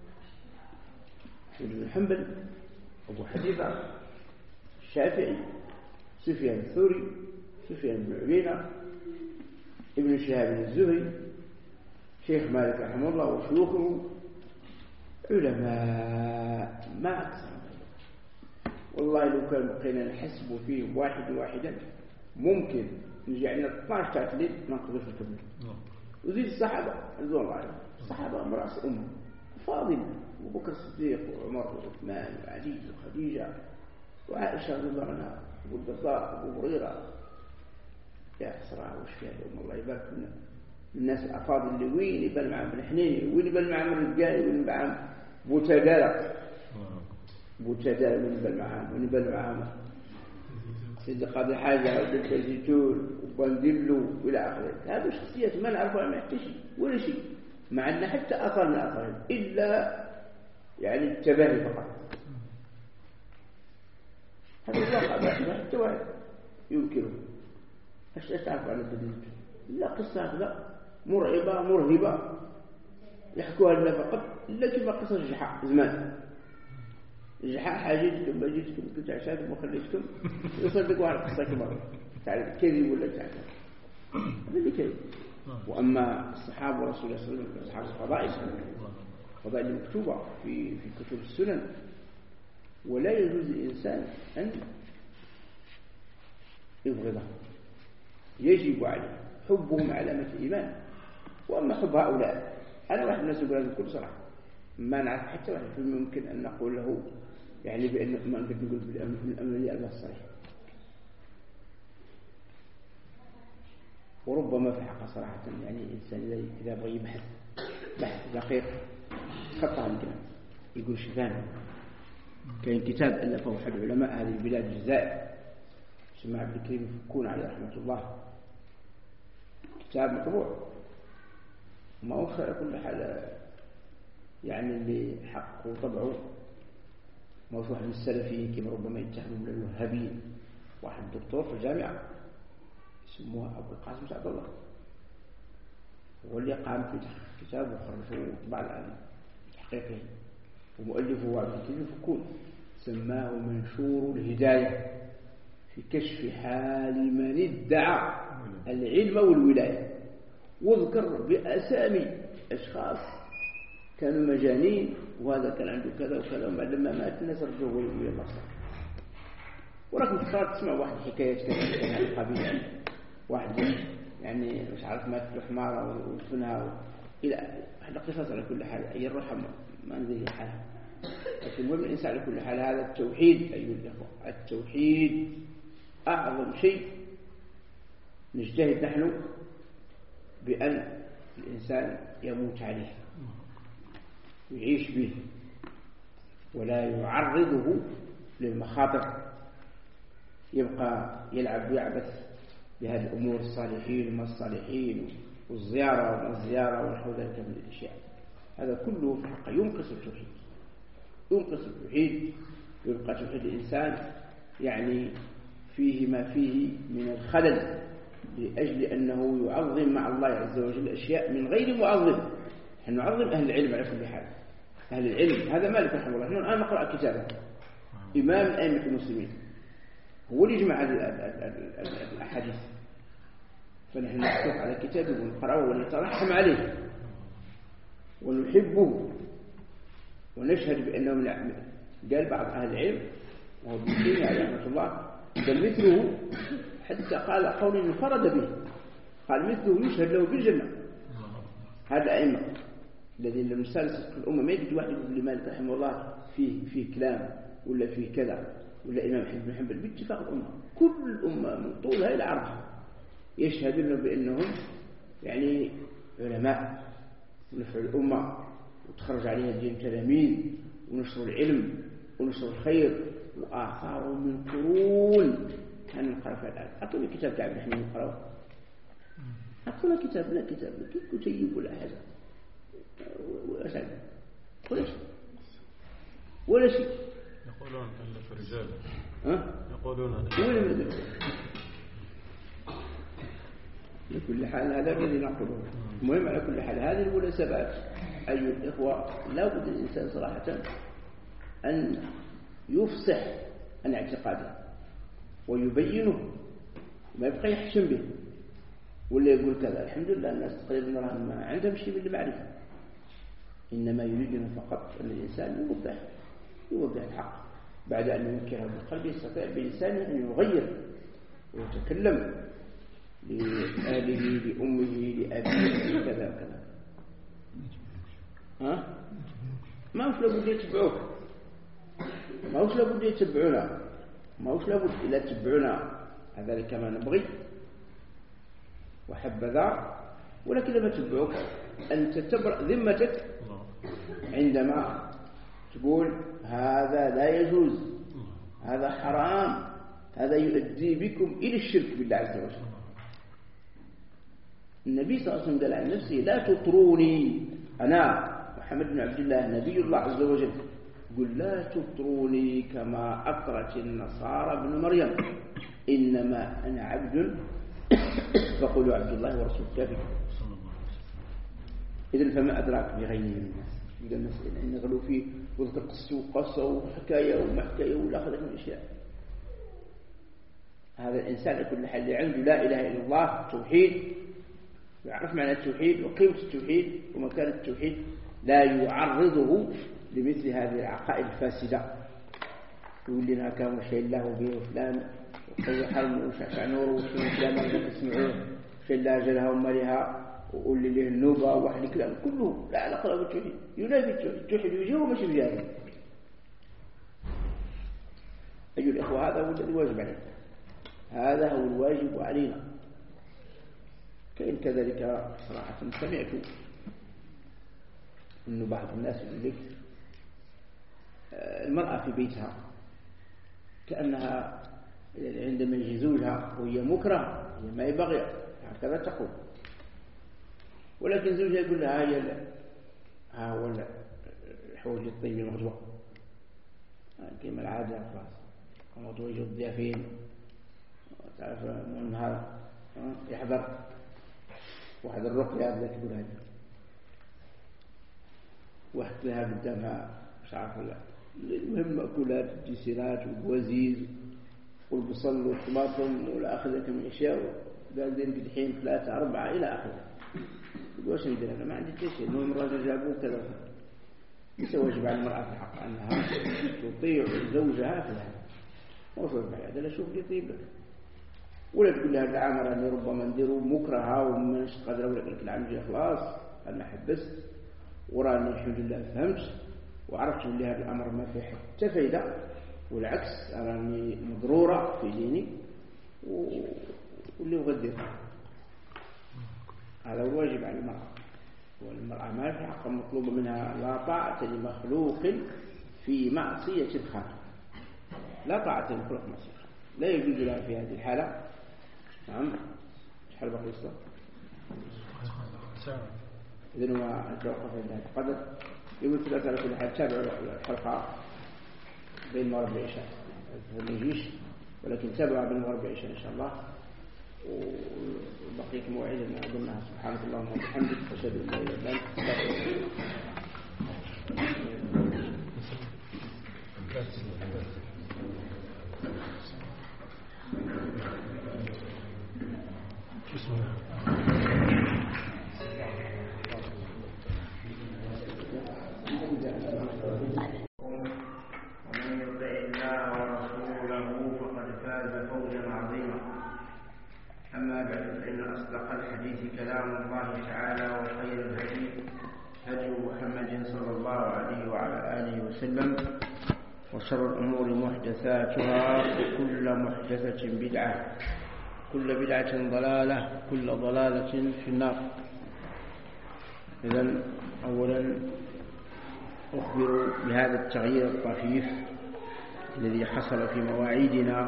ابن حنبل، أبو حنيفة، الشافعي، سفيان الثوري، سفيان بن عيينة، ابن شهاب الزهري، شيخ مالك رحمه الله وشيوخه، علماء ما أكثر. والله لو كان بقينا نحسب فيهم واحد واحدا ممكن نجي عندنا اثناشر تعتليل ما نقدرش نكمل. وزيد الصحابة رضوان الله عليهم، الصحابة هم رأس أمة، فاضل أبو بكر الصديق وعمر وعثمان وعلي وخديجة وعائشة رضي الله عنها وأبو الدرداء وأبو هريرة. يا أسرع وش فيها الأمة، الله يبارك لنا. الناس الأفاضل اللي وين يبان معهم بن حنيني، وين يبان معهم الرجالي، وين معهم بوتدالة بوتدالة، وين يبان معهم وين يبان معهم سيد قاضي حاجة وبنت زيتون وبندلو إلى آخره. هذه شخصيات ما نعرفها ما يحتاج ولا شيء، مع أن حتى أثر من أثرهم إلا يعني التباهي فقط. هذا الواقع ما حتى واحد ينكره. ايش تعرف عن الدليل؟ لا قصة هكذا مرعبة مرهبة يحكوها لنا فقط، إلا كما قصة الجحاء زمان. الجحاء حاجتكم ما جيتكم كنت عشاتكم وخليتكم يصدقوا على قصة كبار تعرف كذب ولا تعرف هذا اللي كذب. وأما الصحابة ورسول الله صلى الله عليه وسلم أصحاب الفضائل، الفضائل المكتوبة في في كتب السنن، ولا يجوز للإنسان أن يبغضه، يجب عليه حبهم علامة الإيمان. وأما حب هؤلاء أنا واحد من الناس يقول هذا بكل صراحة ما نعرف حتى واحد ممكن أن نقول له يعني بأن ما نقدر نقول بالأمنية الله الصريح. وربما في حق صراحة يعني الإنسان إذا بغى يبحث بحث دقيق خطأ الكلام يقول شفان. كان كتاب ألفه أحد علماء هذه البلاد الجزائر اسمه عبد الكريم فكون عليه رحمة الله، كتاب مطبوع ما هو خير كل حال يعني اللي حقه طبعه موضوع من السلفيين كما ربما يتهموا من الوهابيين. واحد دكتور في الجامعة يسموه أبو القاسم سعد الله، هو اللي قام في تحقيق كتاب وخرجه وطبع الآن تحقيقه، ومؤلفه عبد الكريم فكون سماه منشور الهداية في كشف حال من ادعى العلم والولاية، واذكر بأسامي أشخاص كانوا مجانين وهذا كان عنده كذا وكذا، وما لما مات الناس رجعوا ويا الله صار. وراكم تقرأ تسمع واحد حكايات كذا هذه القبيلة، واحد يعني مش عارف مات له حمارة ودفنها إلى واحد قصص. على كل حال أي الروح ما نزل حالها، لكن المهم الإنسان على كل حال هذا التوحيد أيها الأخوة، التوحيد أعظم شيء نجتهد نحن بأن الإنسان يموت عليه ويعيش به ولا يعرضه للمخاطر، يبقى يلعب ويعبث بهذه الأمور الصالحين وما الصالحين والزيارة وما الزيارة ونحو ذلك من الأشياء. هذا كله في الحقيقة ينقص التوحيد، ينقص التوحيد، يبقى توحيد الإنسان يعني فيه ما فيه من الخلل، لأجل أنه يعظم مع الله عز وجل أشياء من غير معظم. نحن نعظم أهل العلم على كل حال، أهل العلم هذا مالك رحمه الله. نحن الآن نقرأ كتابه إمام أئمة المسلمين، هو اللي يجمع الأحاديث، فنحن نحكم على كتابه ونقرأه ونترحم عليه ونحبه ونشهد بأنه من العلم. قال بعض أهل العلم وهو ابن تيمية عليه رحمة الله قال مثله، حتى قال قول انفرد به، قال مثله يشهد له بالجنة. هذا الأئمة الذين لم يسالس في الأمة، ما يجد واحد يقول لمالك رحمه الله فيه فيه كلام ولا فيه كذا، ولا إمام أحمد بن حنبل، باتفاق الأمة كل الأمة من طولها إلى عرضها يشهدون بأنهم يعني علماء ونفع الأمة وتخرج عليها دين تلاميذ ونشر العلم ونشر الخير، وآثار من قرون. أنا نقرأ في الآن، أعطوني كتاب تعب نحن نقرأه، أعطونا كتاب لا كتاب كيف كتيب ولا حاجة ولا شيء ولا شيء ولا شيء. يقولون ألف رجال، ها؟ يقولون وين مدرسة؟ لكل حال هذا الذي نقوله. المهم على كل حال هذه المناسبات أيها الإخوة لا بد الإنسان صراحة أن يفصح عن اعتقاده ويبينه، ما يبقى يحشم به ولا يقول كذا. الحمد لله الناس تقريبا ما عندهم شيء من المعرفة، إنما يريدون فقط أن الإنسان يوضح يوضح الحق بعد أن ينكره بالقلب، يستطيع بلسانه أن يغير ويتكلم لأهله لأمه لأبيه كذا كذا. ها؟ ما وش لابد يتبعوك، ما وش لابد يتبعونا، ما وش لابد إلا تتبعونا، هذا كما نبغي وحبذا. ولكن لما تتبعوك أنت تبرأ ذمتك عندما تقول هذا لا يجوز، هذا حرام، هذا يؤدي بكم إلى الشرك بالله عز وجل. النبي صلى الله عليه وسلم قال عن نفسه لا تطروني، أنا محمد بن عبد الله نبي الله عز وجل يقول لا تطروني كما أطرت النصارى ابن مريم، إنما أنا عبد فقولوا عبد الله ورسوله كافي. إذن فما أدراك بغيره من الناس إذا المسألة إن غلوا فيه وذكر قصة وقصة وحكاية وما حكاية ولا أخذ من الأشياء. هذا الإنسان يكون حل عنده لا إله إلا الله توحيد، يعرف معنى التوحيد وقيمة التوحيد ومكان التوحيد، لا يعرضه لمثل هذه العقائد الفاسدة. يقول لنا كان شيء الله به وفلان وقوي حرم وشعشع نور وشنو فلان ما تسمعوه شيء الله جلها ومالها وقول لي له النوبة وواحد الكلام كله لا علاقة له بالتوحيد، ينافي التوحيد، التوحيد يجيه وماشي بجاهه. أيها الإخوة هذا هو الذي واجب علينا، هذا هو الواجب علينا. كأن كذلك صراحة سمعت أنه بعض الناس يقول لك المرأة في بيتها كأنها عندما يجي زوجها وهي مكره هي ما يبغي، هكذا تقول، ولكن زوجها يقول لها هي ها هو الحوج الطيب المغدوة كما العادة خلاص الموضوع يجي الضيافين تعرف من هذا يحضر واحد الرقية هذا تقول هذا واحد لها قدامها مش عارف لا، المهم مأكولات الجسيرات والوزيز والبصل والطماطم والآخذ لك من أشياء، قال دين الحين ثلاثة أربعة إلى آخره. يقول وش ندير أنا ما عندي شيء، المهم الرجل جابوه كذا. ليس واجب على المرأة في حق أنها تطيع زوجها في هذا، مو واجب عليها، لا شوف يطيب لك، ولا تقول لها العامر اللي ربما نديروا مكرهة ومش قادرة، ولا لك العام خلاص أنا حبست وراني الحمد لله فهمت وعرفت أن هذا الأمر ما فيه حتى فايدة، والعكس أراني مضرورة في ديني واللي يغدر. هذا هو الواجب على المرأة، والمرأة ما في حق مطلوب منها لا طاعة لمخلوق في معصية الخالق، لا طاعة لمخلوق في معصية الخالق، لا يجوز لها في هذه الحالة. نعم. ايش حال بقي الصلاة؟ إذن هو نتوقف عند هذا القدر. يقول ثلاثة على كل حال تابعوا الحلقة بين المغرب والعشاء، ما يجيش ولكن تابعوا بين المغرب والعشاء إن شاء الله. وبقيت موعدا أظنها. سبحانك اللهم وبحمدك أشهد أن لا إله إلا أنت. بسم الله. ومن يطع الله ورسوله فقد فاز فوزا عظيما. أما بعد، فإن أصدق الحديث كلام الله تعالى، وخير الهدي هدي محمد صلى الله عليه وعلى آله وسلم، وشر الأمور محدثاتها، وكل محدثة بدعة، كل بدعة ضلالة، كل ضلالة في النار. إذن أولا أخبر بهذا التغيير الطفيف الذي حصل في مواعيدنا.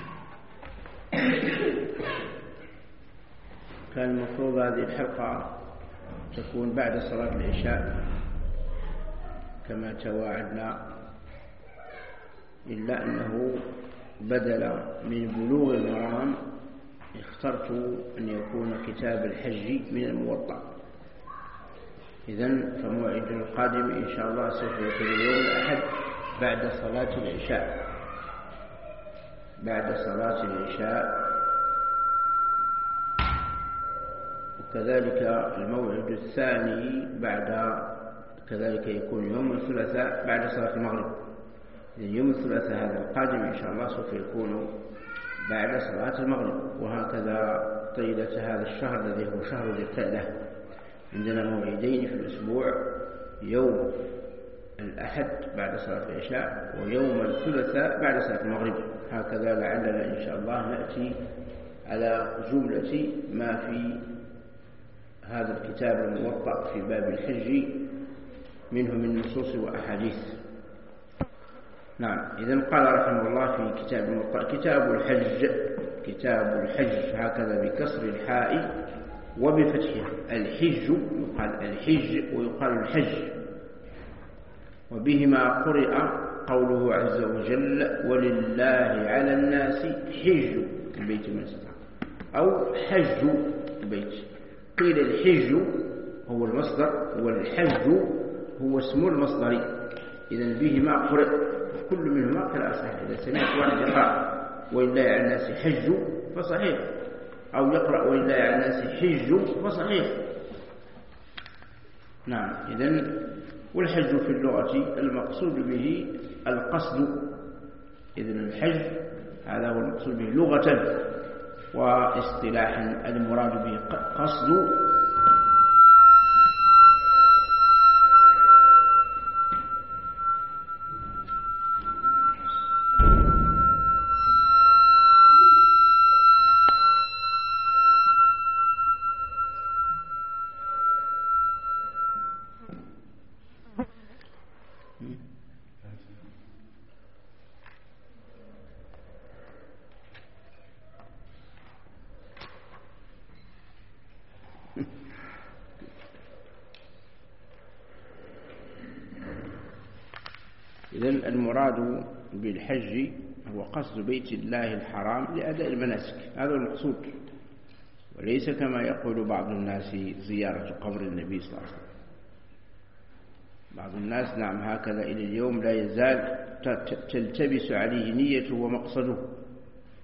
كان المفروض هذه الحلقة تكون بعد صلاة العشاء كما تواعدنا، إلا أنه بدل من بلوغ المرام اخترت أن يكون كتاب الحج من الموطأ. إذن فموعد القادم إن شاء الله سوف يكون يوم الأحد بعد صلاة العشاء، بعد صلاة العشاء. وكذلك الموعد الثاني بعد كذلك يكون يوم الثلاثاء بعد صلاة المغرب. يوم الثلاثاء هذا القادم إن شاء الله سوف يكون بعد صلاة المغرب. وهكذا طيلة هذا الشهر الذي هو شهر ذي القعدة عندنا موعدين في الأسبوع، يوم الأحد بعد صلاة العشاء ويوم الثلاثاء بعد صلاة المغرب. هكذا لعلنا إن شاء الله نأتي على جملة ما في هذا الكتاب الموطأ في باب الحج منه من نصوص وأحاديث. نعم. إذن قال رحمه الله في كتاب الموطأ: كتاب الحج. كتاب الحج هكذا بكسر الحاء وبفتحها. الحج يقال الحج ويقال الحج، وبهما قرئ قوله عز وجل: ولله على الناس حج البيت من استطاع، أو حج البيت. قيل الحج هو المصدر والحج هو اسم المصدر. إذن بهما قرئ، كل منهما قراءة صحيحة. إذا سمعت واحد يقرأ ولله على الناس حج فصحيح، أو يقرأ ولله على الناس حج فصحيح. نعم. إذن والحج في اللغة المقصود به القصد. إذن الحج هذا هو المقصود به لغة، واصطلاحا المراد به قصد إذن المراد بالحج هو قصد بيت الله الحرام لأداء المناسك، هذا المقصود، وليس كما يقول بعض الناس زيارة قبر النبي صلى الله عليه وسلم. بعض الناس نعم هكذا إلى اليوم لا يزال تلتبس عليه نيته ومقصده،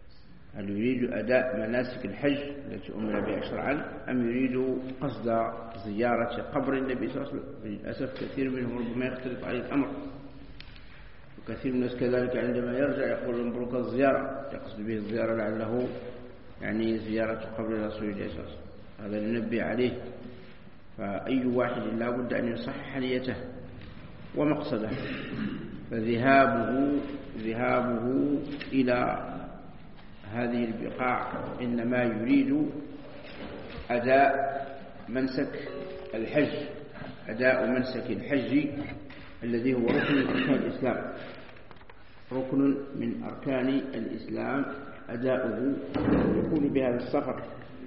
هل يريد أداء مناسك الحج التي أمر بها شرعا أم يريد قصد زيارة قبر النبي صلى الله عليه وسلم؟ للأسف كثير منهم ربما يختلط عليه الأمر، وكثير من الناس كذلك عندما يرجع يقول مبروك الزيارة، يقصد به الزيارة لعله يعني زيارة قبر رسول الله صلى الله عليه وسلم. هذا ننبه عليه، فأي واحد لا بد أن يصحح نيته ومقصده. فذهابه ذهابه إلى هذه البقاع إنما يريد أداء منسك الحج، أداء منسك الحج الذي هو ركن من أركان الإسلام، ركن من أركان الإسلام أداؤه يكون بهذا السفر،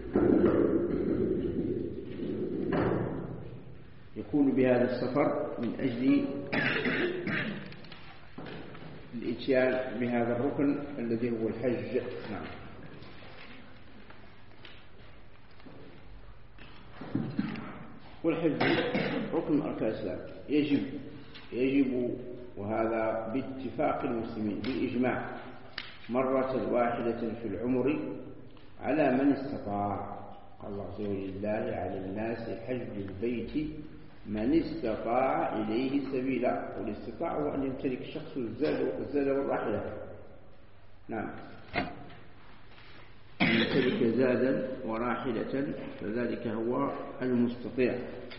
يكون بهذا السفر من أجل الإتيان بهذا الركن الذي هو الحج. نعم. والحج ركن من أركان الإسلام، يجب يجب وهذا باتفاق المسلمين بالإجماع مرة واحدة في العمر على من استطاع. قال الله عز وجل: لله على الناس حج البيت من استطاع إليه سبيلا. والاستطاع هو أن يمتلك الشخص الزاد والراحلة. نعم، يمتلك زادا وراحلة، فذلك هو المستطيع.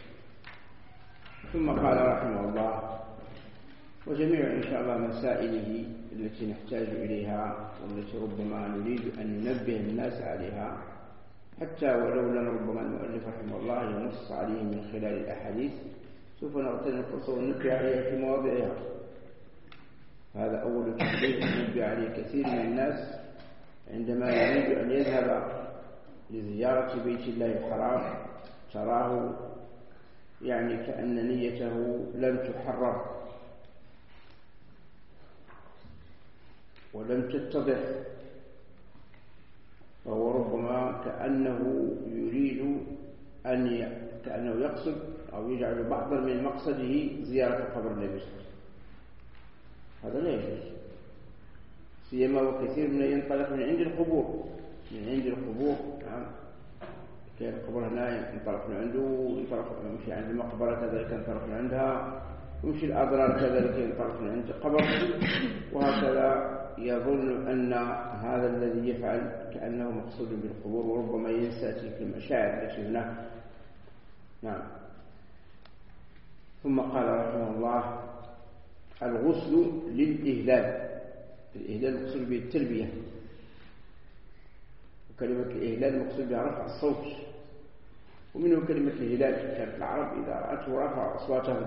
ثم قال رحمه الله: وجميع إن شاء الله مسائله التي نحتاج إليها والتي ربما نريد أن ننبه الناس عليها، حتى ولو لم ربما المؤلف رحمه الله ينص عليه من خلال الأحاديث، سوف نغتنم الفرصة وننبه عليها في مواضعها. هذا أول تحديث ننبه عليه كثير من الناس عندما يريد أن يذهب لزيارة بيت الله الحرام، تراه يعني كأن نيته لم تحرر ولم تتضح، فهو ربما كأنه يريد أن ي... كأنه يقصد أو يجعل بعضا من مقصده زيارة قبر النبي صلى الله عليه وسلم. هذا لا يجوز، سيما وكثير من ينطلق من عند القبور من عند القبور نعم، كان القبر هنا ينطلق من عنده، ينطلق يمشي عند المقبرة كذلك ينطلق من عندها، يمشي الأضرار كذلك ينطلق من عند القبر، وهكذا يظن أن هذا الذي يفعل كأنه مقصود بالقبور، وربما ينسى تلك المشاعر التي هناك. نعم. ثم قال رحمه الله: الغسل للإهلال. الإهلال مقصود به التلبية، وكلمة الإهلال مقصود بها رفع الصوت، ومنه كلمة الهلال. كانت العرب إذا رأته رفع أصواتهم.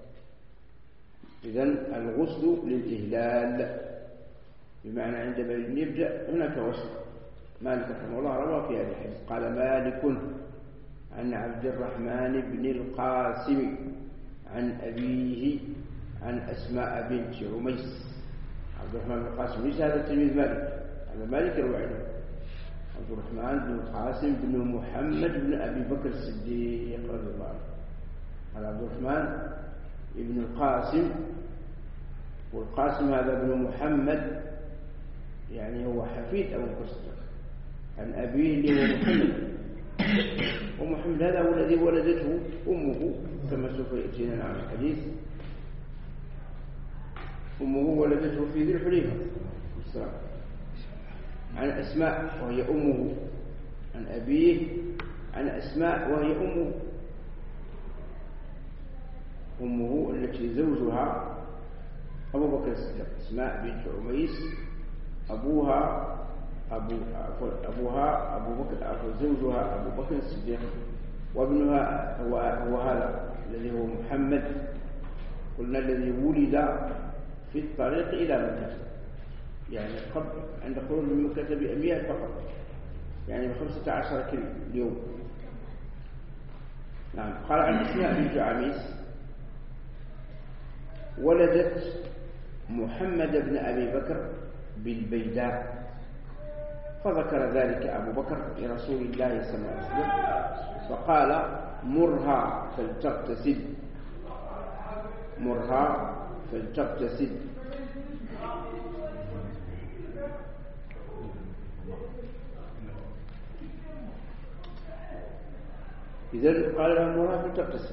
إذن الغسل للإهلال بمعنى عندما يبدأ هناك وصل. مالك رحمه الله روى في هذا الحديث قال: مالك عن عبد الرحمن بن القاسم عن أبيه عن أسماء بنت عميس. عبد الرحمن بن القاسم ليس هذا التلميذ مالك، هذا مالك يروي عنه. عبد الرحمن بن القاسم بن محمد بن أبي بكر الصديق رضي الله عنه. هذا عبد الرحمن بن القاسم، والقاسم هذا بن محمد يعني هو حفيد أبو بكر الصديق عن أبيه اللي هو محمد، ومحمد هذا هو الذي ولدته أمه كما سوف يأتينا عن الحديث. أمه ولدته في ذي الحليفة عن أسماء وهي أمه، عن أبيه عن أسماء وهي أمه أمه التي زوجها أبو بكر الصديق. أسماء بنت عميس أبوها أبو أبوها أبو بكر، زوجها أبو بكر الصديق، وابنها هو هو هذا الذي هو محمد. قلنا الذي ولد في الطريق إلى مكة، يعني قبل عند خروج من مكة بأميال فقط، يعني بخمسة عشر كيلو اليوم. نعم. قال عن أسماء بنت عميس: ولدت محمد بن أبي بكر بالبيداء، فذكر ذلك أبو بكر لرسول الله صلى الله عليه وسلم، فقال: مرها فلتغتسل، مرها فلتغتسل. إذا قال لها مرها فلتغتسل،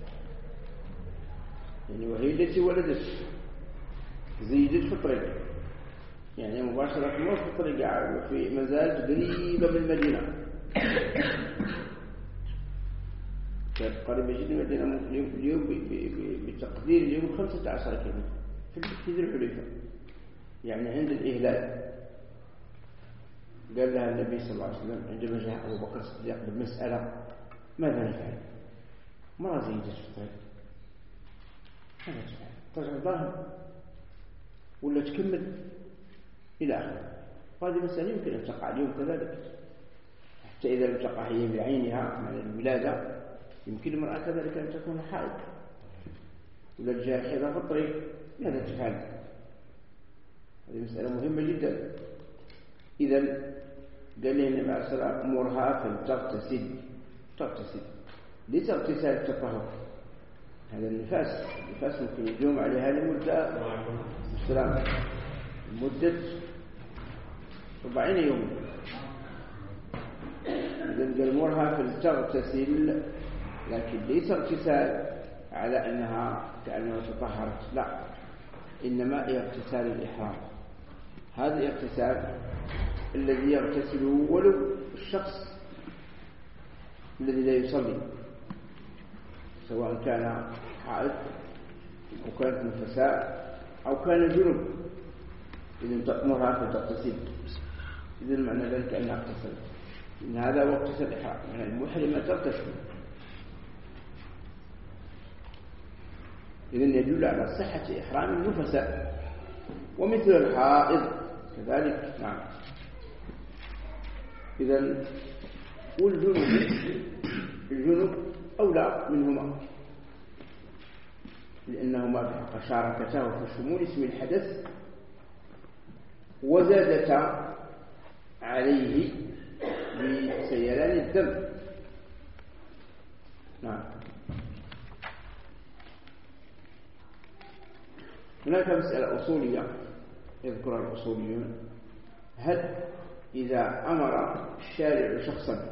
يعني وهي التي ولدت زيدت في الطريق، يعني مباشرة مو في الطريق وفي مزال قريبة من المدينة، كانت قريبة جدا من المدينة اليوم بتقدير اليوم خمسة عشر كيلو في ذي الحليفة، يعني عند الإهلال. قال لها النبي صلى الله عليه وسلم عندما جاء أبو بكر الصديق بالمسألة ماذا نفعل؟ مرة زيدت في الطريق، ماذا تفعل؟ ترجع الظاهر ولا تكمل إلى آخره؟ وهذه مسألة يمكن أن تقع اليوم كذلك، حتى إذا لم تقع هي بعينها من الولادة يمكن المرأة كذلك أن تكون حائض ولا جاحظة في الطريق، ماذا تفعل؟ هذه مسألة مهمة جدا. إذا قال لي النبي عليه الصلاة والسلام مرها فلتغتسل، تغتسل ليس اغتسال التطهر، هذا النفاس، النفاس ممكن يدوم عليها لمدة السلام مدة أربعين يوم. إذا قال مرها فلتغتسل، لكن ليس اغتسال على أنها كأنها تطهرت، لا، إنما اغتسال الإحرام. هذا الاغتسال الذي يغتسله ولو الشخص الذي لا يصلي، سواء كان حائض أو كانت نفساء أو كان جنب، إذن تأمرها فتغتسل. إذن معنى ذلك أنها اغتسلت، إن هذا هو اغتسال الإحرام، يعني المحرمة تغتسل. إذن يدل على صحة إحرام النفساء، ومثل الحائض كذلك. نعم. إذن والجنوب الجنوب أولى منهما، لأنهما بحق شاركتا في شمول اسم الحدث وزادتا عليه بسيلان الدم. نعم. هناك مسألة أصولية يذكرها الأصوليون: هل إذا أمر الشارع شخصا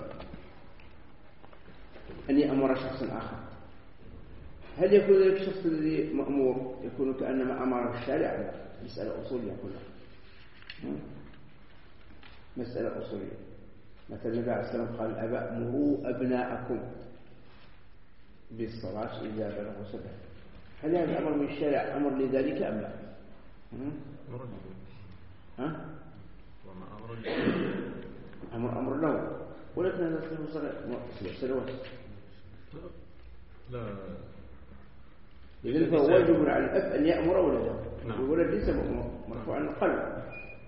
أن يأمر شخصا آخر، هل يكون ذلك الشخص الذي مأمور يكون كأنما أمر الشارع؟ مسألة أصولية كلها، مسألة أصولية. مثلا النبي عليه الصلاة والسلام قال: الآباء مروا أبناءكم بالصلاة إذا بلغوا سبعا. هل هذا الأمر من الشارع أمر لذلك أم لا؟ ها؟ أمر أمر له، ولكن هذا سبع سنوات. لا. إذن فهو واجب على الأب أن يأمر ولده، والولد ليس مرفوع عن القلب.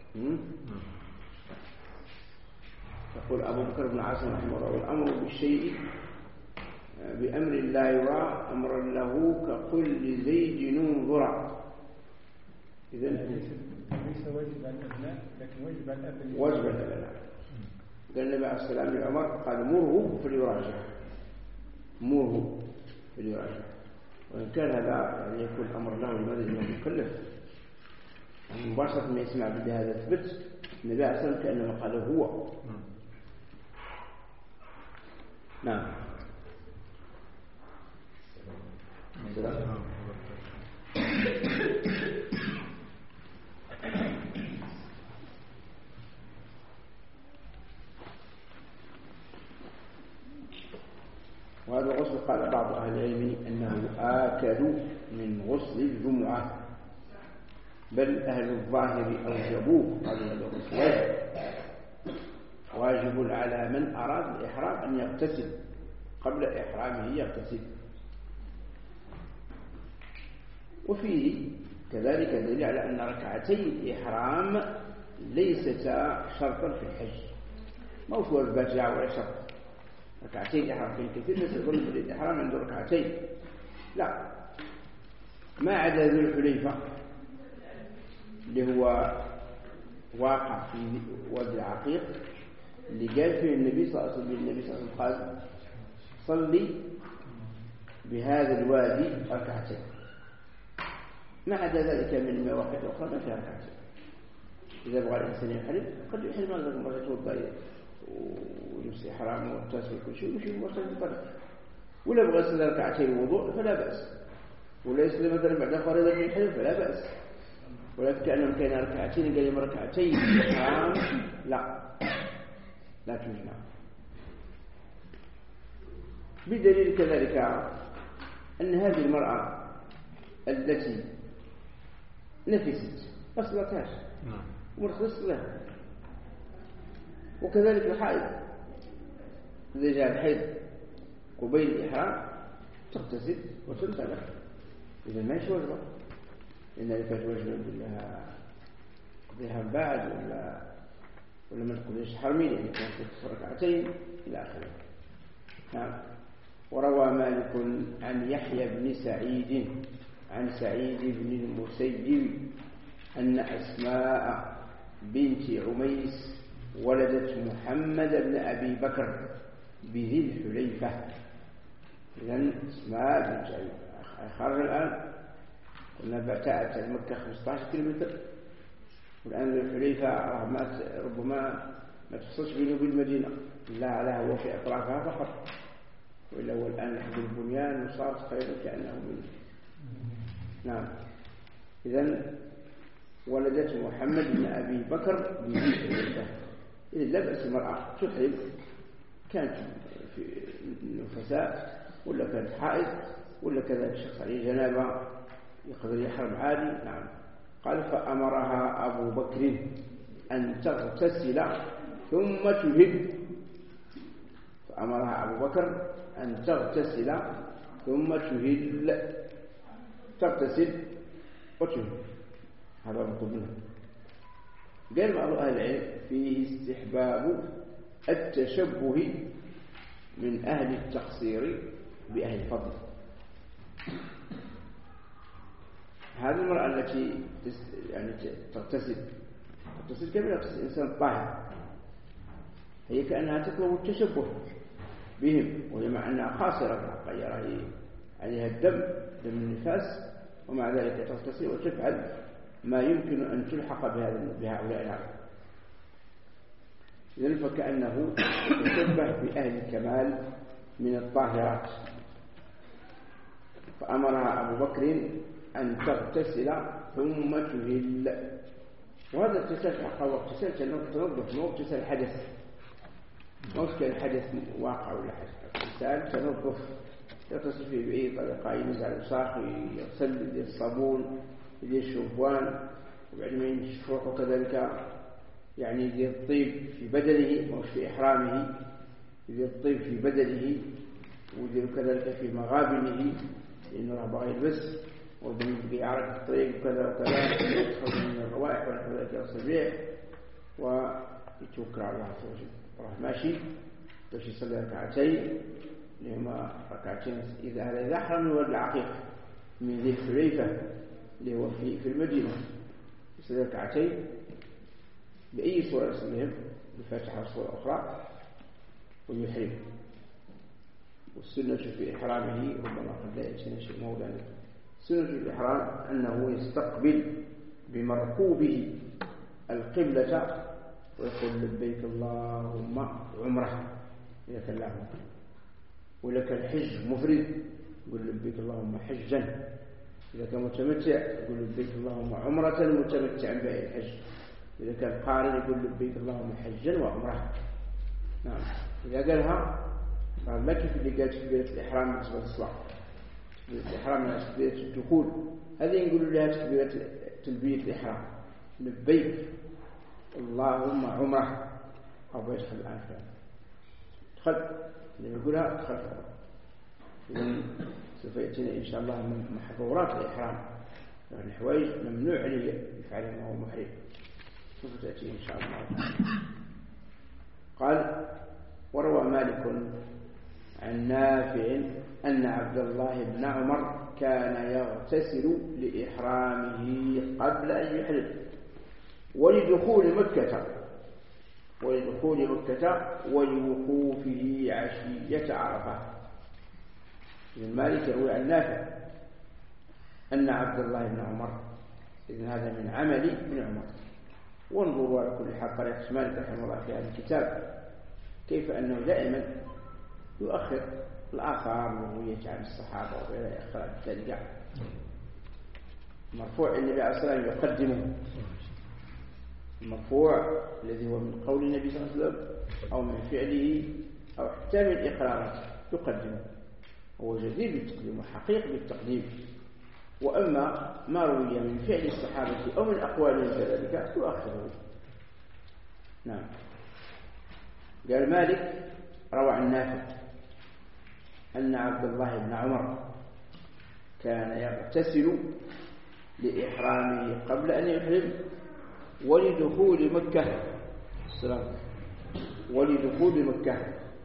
يقول أبو بكر بن عاصم رحمه الله: والأمر بالشيء بأمر لا يرى أمرا له كقل زيد ننظر. إذن ليس واجب على الأبناء، لكن واجب على الأب. واجب على الأبناء. قال النبي عليه الصلاة والسلام لعمر: قال مره فليراجع، مره فليراجع. وإن كان هذا يعني يكون أمر له لماذا أنه مكلف، يعني مباشرة ما يسمع بهذا ثبت النبي عليه الصلاة والسلام كأنما قال هو. نعم. وهذا الغسل قال بعض أهل العلم أنه آكد من غسل الجمعة، بل أهل الظاهر أوجبوه، قالوا هذا الغسل واجب واجب على من أراد الإحرام أن يغتسل قبل إحرامه يغتسل. وفيه كذلك دليل على أن ركعتي الإحرام ليستا شرطا في الحج، ما هو شو البجع ولا شرط. ركعتين الإحرام في كثير الناس يظن في الإحرام عنده ركعتين، لا، ما عدا ذو الحليفة اللي هو واقع في وادي العقيق، اللي قال فيه النبي صلى الله عليه وسلم النبي صلى الله عليه وسلم قال: صلي بهذا الوادي ركعتين. ما عدا ذلك من المواقف الأخرى ما فيها ركعتين. إذا بغى الإنسان يحرم قد يحرم هذا المرة يتوضأ ولبس إحرام والتاسع وكل شيء ويمشي مواصل بالطريق. ولا بغى يصلي ركعتين الوضوء فلا بأس، ولا يصلي مثلا بعد فريضة من الحلم فلا بأس، ولكن كأنهم كان ركعتين قال يوم ركعتين إحرام لا لا تجمع. بدليل كذلك أن هذه المرأة التي نفست ما صلتهاش ومرخص لها، وكذلك الحائض إذا جاء الحيض قبيل الإحرام تغتسل وتنتبه، إذا ما يش واجبة، لأن إذا كانت واجبة لها قضيها بعد ولا ولا ما تقضيش حرمين يعني كانت ركعتين إلى آخره. نعم. وروى مالك عن يحيى بن سعيد عن سعيد بن المسيب أن أسماء بنت عميس ولدت محمد بن أبي بكر بذي الحليفة. إذن اسماء بنت عميس خارج الآن قلنا ابتعدت عن مكة خمسة عشر كيلومتر، والآن الحليفة ربما ما تفصلش بينه وبين المدينة، لا لا هو في أطرافها فقط، وإلا هو الآن لحد البنيان وصار تقريبا كأنه منه. نعم. إذن ولدت محمد بن أبي بكر بذي الحليفة. إذن لا بأس المرأة تحرم، كانت في نفساء ولا كانت حائض ولا كذلك شخص عليه جنابة يقدر يحرم عادي. نعم. قال فأمرها أبو بكر أن تغتسل ثم تهب، فأمرها أبو بكر أن تغتسل ثم تهل، تغتسل وتهل. هذا مطلوب منه. قال بعض أهل العلم فيه استحباب التشبه من أهل التقصير بأهل الفضل. هذه المرأة التي يعني تغتسل تغتسل كما يغتسل الإنسان طاهر، هي كأنها تطلب التشبه بهم، وهي مع أنها خاسرة غير عليها الدم دم النفاس، ومع ذلك تغتسل وتفعل ما يمكن أن تلحق بهؤلاء العرب. إذن فكأنه تشبه بأهل الكمال من الطاهرات. فأمرها أبو بكر أن تغتسل ثم تهل. وهذا اغتسال حقا واغتسال تنظف، مو اغتسال حدث، مو كالحدث واقع ولا حدث، اغتسال تنظف يغتسل فيه بأي طريقة، ينزع الوساخ، يغسل بالصابون يدير الشوفان، وبعد ما ينشفوه وكذلك يعني يدير الطيب في بدنه مش في إحرامه، يدير الطيب في بدنه ويدير كذلك في مغابنه لأنه راح بغى يلبس، وربما يبقى يعرف الطريق وكذا وكذا يدخل من الروائح وكذلك يصبيع ويتوكل على الله عز وجل، راح ماشي باش يصلي ركعتين اللي هما ركعتين إذا هذا إذا أحرم من ولد العقيق من ذي الحليفة اللي هو في في المدينة، يصلي ركعتين بأي صورة يصليهم، بفاتحة صورة أخرى ويحرم. والسنة في إحرامه ربما قد لا يجتنى شيء موضع. سنة الإحرام أنه يستقبل بمركوبه القبلة ويقول لبيك اللهم عمره إذا كان له، ولك الحج مفرد يقول لبيك اللهم حجا، إذا كان متمتع يقول لبيك اللهم عمرة متمتعا بها الحج، إذا كان قارن يقول لبيك اللهم حجا وعمره. نعم. إذا قالها قال ما كيف اللي قال تكبيرة الإحرام بالنسبة للصلاة، الإحرام تكبيرة الدخول هذه نقول لها تكبيرة تلبية الإحرام لبيك اللهم عمره، أو يدخل الآن فعلا دخل اللي يقولها دخل فعلا. إذن سوف يأتينا إن شاء الله من محظورات الإحرام، يعني الحوايج ممنوع عليه يفعلها وهو محرم، سوف تأتي إن شاء الله. قال وروى مالك عن نافع أن عبد الله بن عمر كان يغتسل لإحرامه قبل أن يحرم ولدخول مكة ولدخول مكة ولوقوفه عشية عرفة. ابن مالك يروي عن نافع أن عبد الله بن عمر، إذن هذا من عمل ابن عمر. وانظروا على كل حال طريقة مالك رحمه الله في هذا الكتاب كيف أنه دائما يؤخر الآثار والرواية عن الصحابة وغيرها يأخر الترجع. مرفوع النبي عليه الصلاة والسلام يقدمه، المرفوع الذي هو من قول النبي صلى الله عليه وسلم أو من فعله أو حتى من إقراره يقدمه، هو جدير بالتقديم وحقيق بالتقديم. وأما ما روي من فعل الصحابة أو من أقوالهم كذلك يؤخره. نعم. قال مالك روى عن نافع أن عبد الله بن عمر كان يغتسل لإحرامه قبل أن يحرم ولدخول مكة السلام ولدخول مكة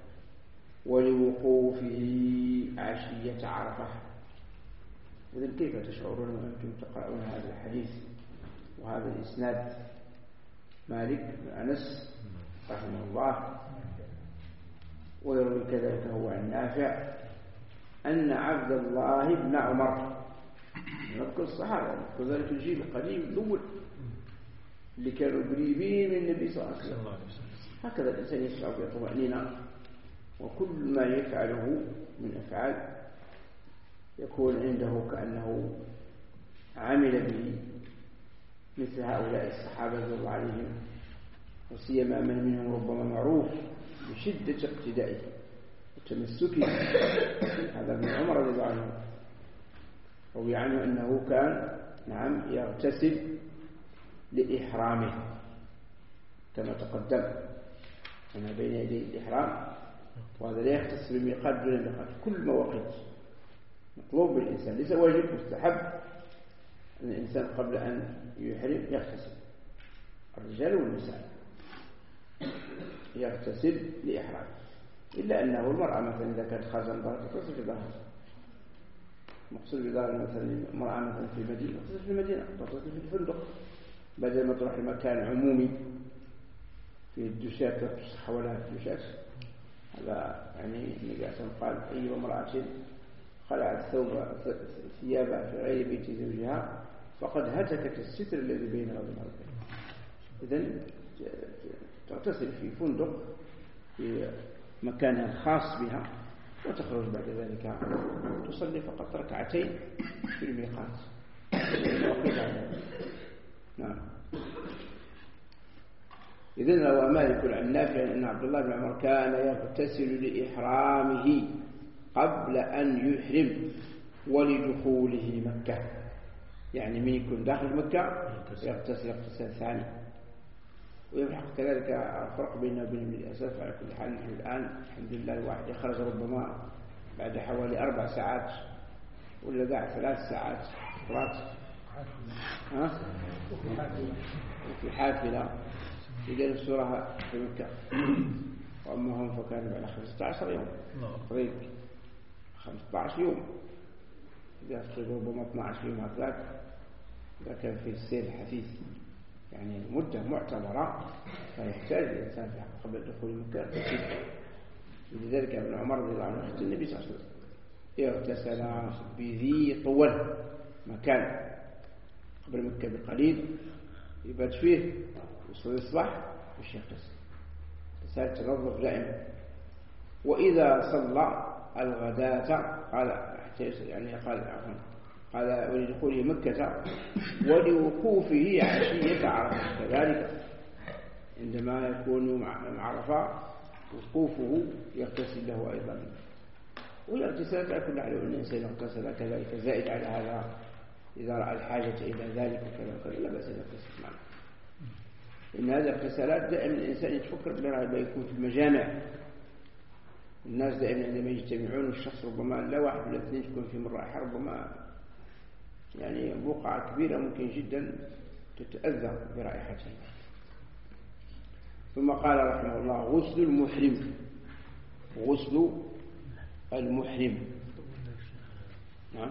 ولوقوفه عشية عرفة. إذن كيف تشعرون وأنتم تقرؤون هذا الحديث وهذا الإسناد؟ مالك بن أنس رحمه الله ويروي كذلك هو عن نافع أن عبد الله بن عمر، نذكر الصحابة وذلك الجيل القديم الأول اللي كانوا قريبين من النبي صلى الله عليه وسلم. هكذا الإنسان يشعر بطمأنينة وكل ما يفعله من أفعال يكون عنده كأنه عمل به مثل هؤلاء الصحابة رضي الله عليهم، وسيما من منهم ربما معروف بشدة اقتدائه وتمسكه. هذا ابن عمر رضي الله عنه روي عنه أنه كان نعم يغتسل لإحرامه كما تقدم أنه بين يدي الإحرام، وهذا لا يختص بميقات دون ميقات، كل مواقيت مطلوب بالإنسان، ليس واجب، مستحب أن الإنسان قبل أن يحرم يغتسل، الرجال والنساء يغتسل لإحرام، إلا أنه المرأة مثلا إذا كانت خارجة من ظهرها تغتسل في ظهرها. مقصود بظهر مثلا المرأة مثلا في المدينة تغتسل في المدينة، تغتسل في الفندق، بدل ما تروح لمكان عمومي في الدشات تصح حولها الدشات. هذا يعني النبي عليه قال أي امرأة خلعت ثوب ثيابها في غير بيت زوجها فقد هتكت الستر الذي بينها وبين ربها. إذن تغتسل في فندق في مكان خاص بها وتخرج بعد ذلك تصلي فقط ركعتين في الميقات. نعم. إذن روى مالك عن نافع أن عبد الله بن عمر كان يغتسل لإحرامه قبل أن يحرم ولدخوله مكة، يعني من يكون داخل مكة يغتسل اغتسال ثاني. ويلحق كذلك الفرق بينه وبين للأسف. على كل حال نحن الآن الحمد لله الواحد يخرج ربما بعد حوالي أربع ساعات ولا بعد ثلاث ساعات فرات ها وفي حافلة يجري السورة في مكة، وأمهم فكانوا بعد خمسة عشر يوم طريق خمسة عشر يوم، إذا تقريبا ربما اثنا عشر يوم هكذا إذا كان في السير الحثيث، يعني مدة معتبرة فيحتاج الإنسان قبل دخول مكة. لذلك ابن عمر رضي الله عنه حتى النبي صلى الله عليه وسلم اغتسل بذي طول، مكان قبل مكة بقليل يبات فيه يصلي الصباح وش يغتسل، اغتسال تنظف دائما. وإذا صلى الغداة قال يعني قال عفوا قال ولدخوله مكة ولوقوفه عشية عرفة، كذلك عندما يكون مع عرفة وقوفه يغتسل له أيضا. ويغتسل على كل حال، الإنسان يغتسل كذلك زائد على هذا إذا رأى الحاجة إلى ذلك وكذا لا بأس يغتسل معه. إن هذه الاغتسالات دائما الإنسان يتفكر بها يكون في المجامع، الناس دائما عندما يجتمعون الشخص ربما لا واحد ولا اثنين تكون في مرة ربما يعني بقعة كبيرة ممكن جدا تتأذى برائحته. ثم قال رحمه الله غسل المحرم، غسل المحرم نعم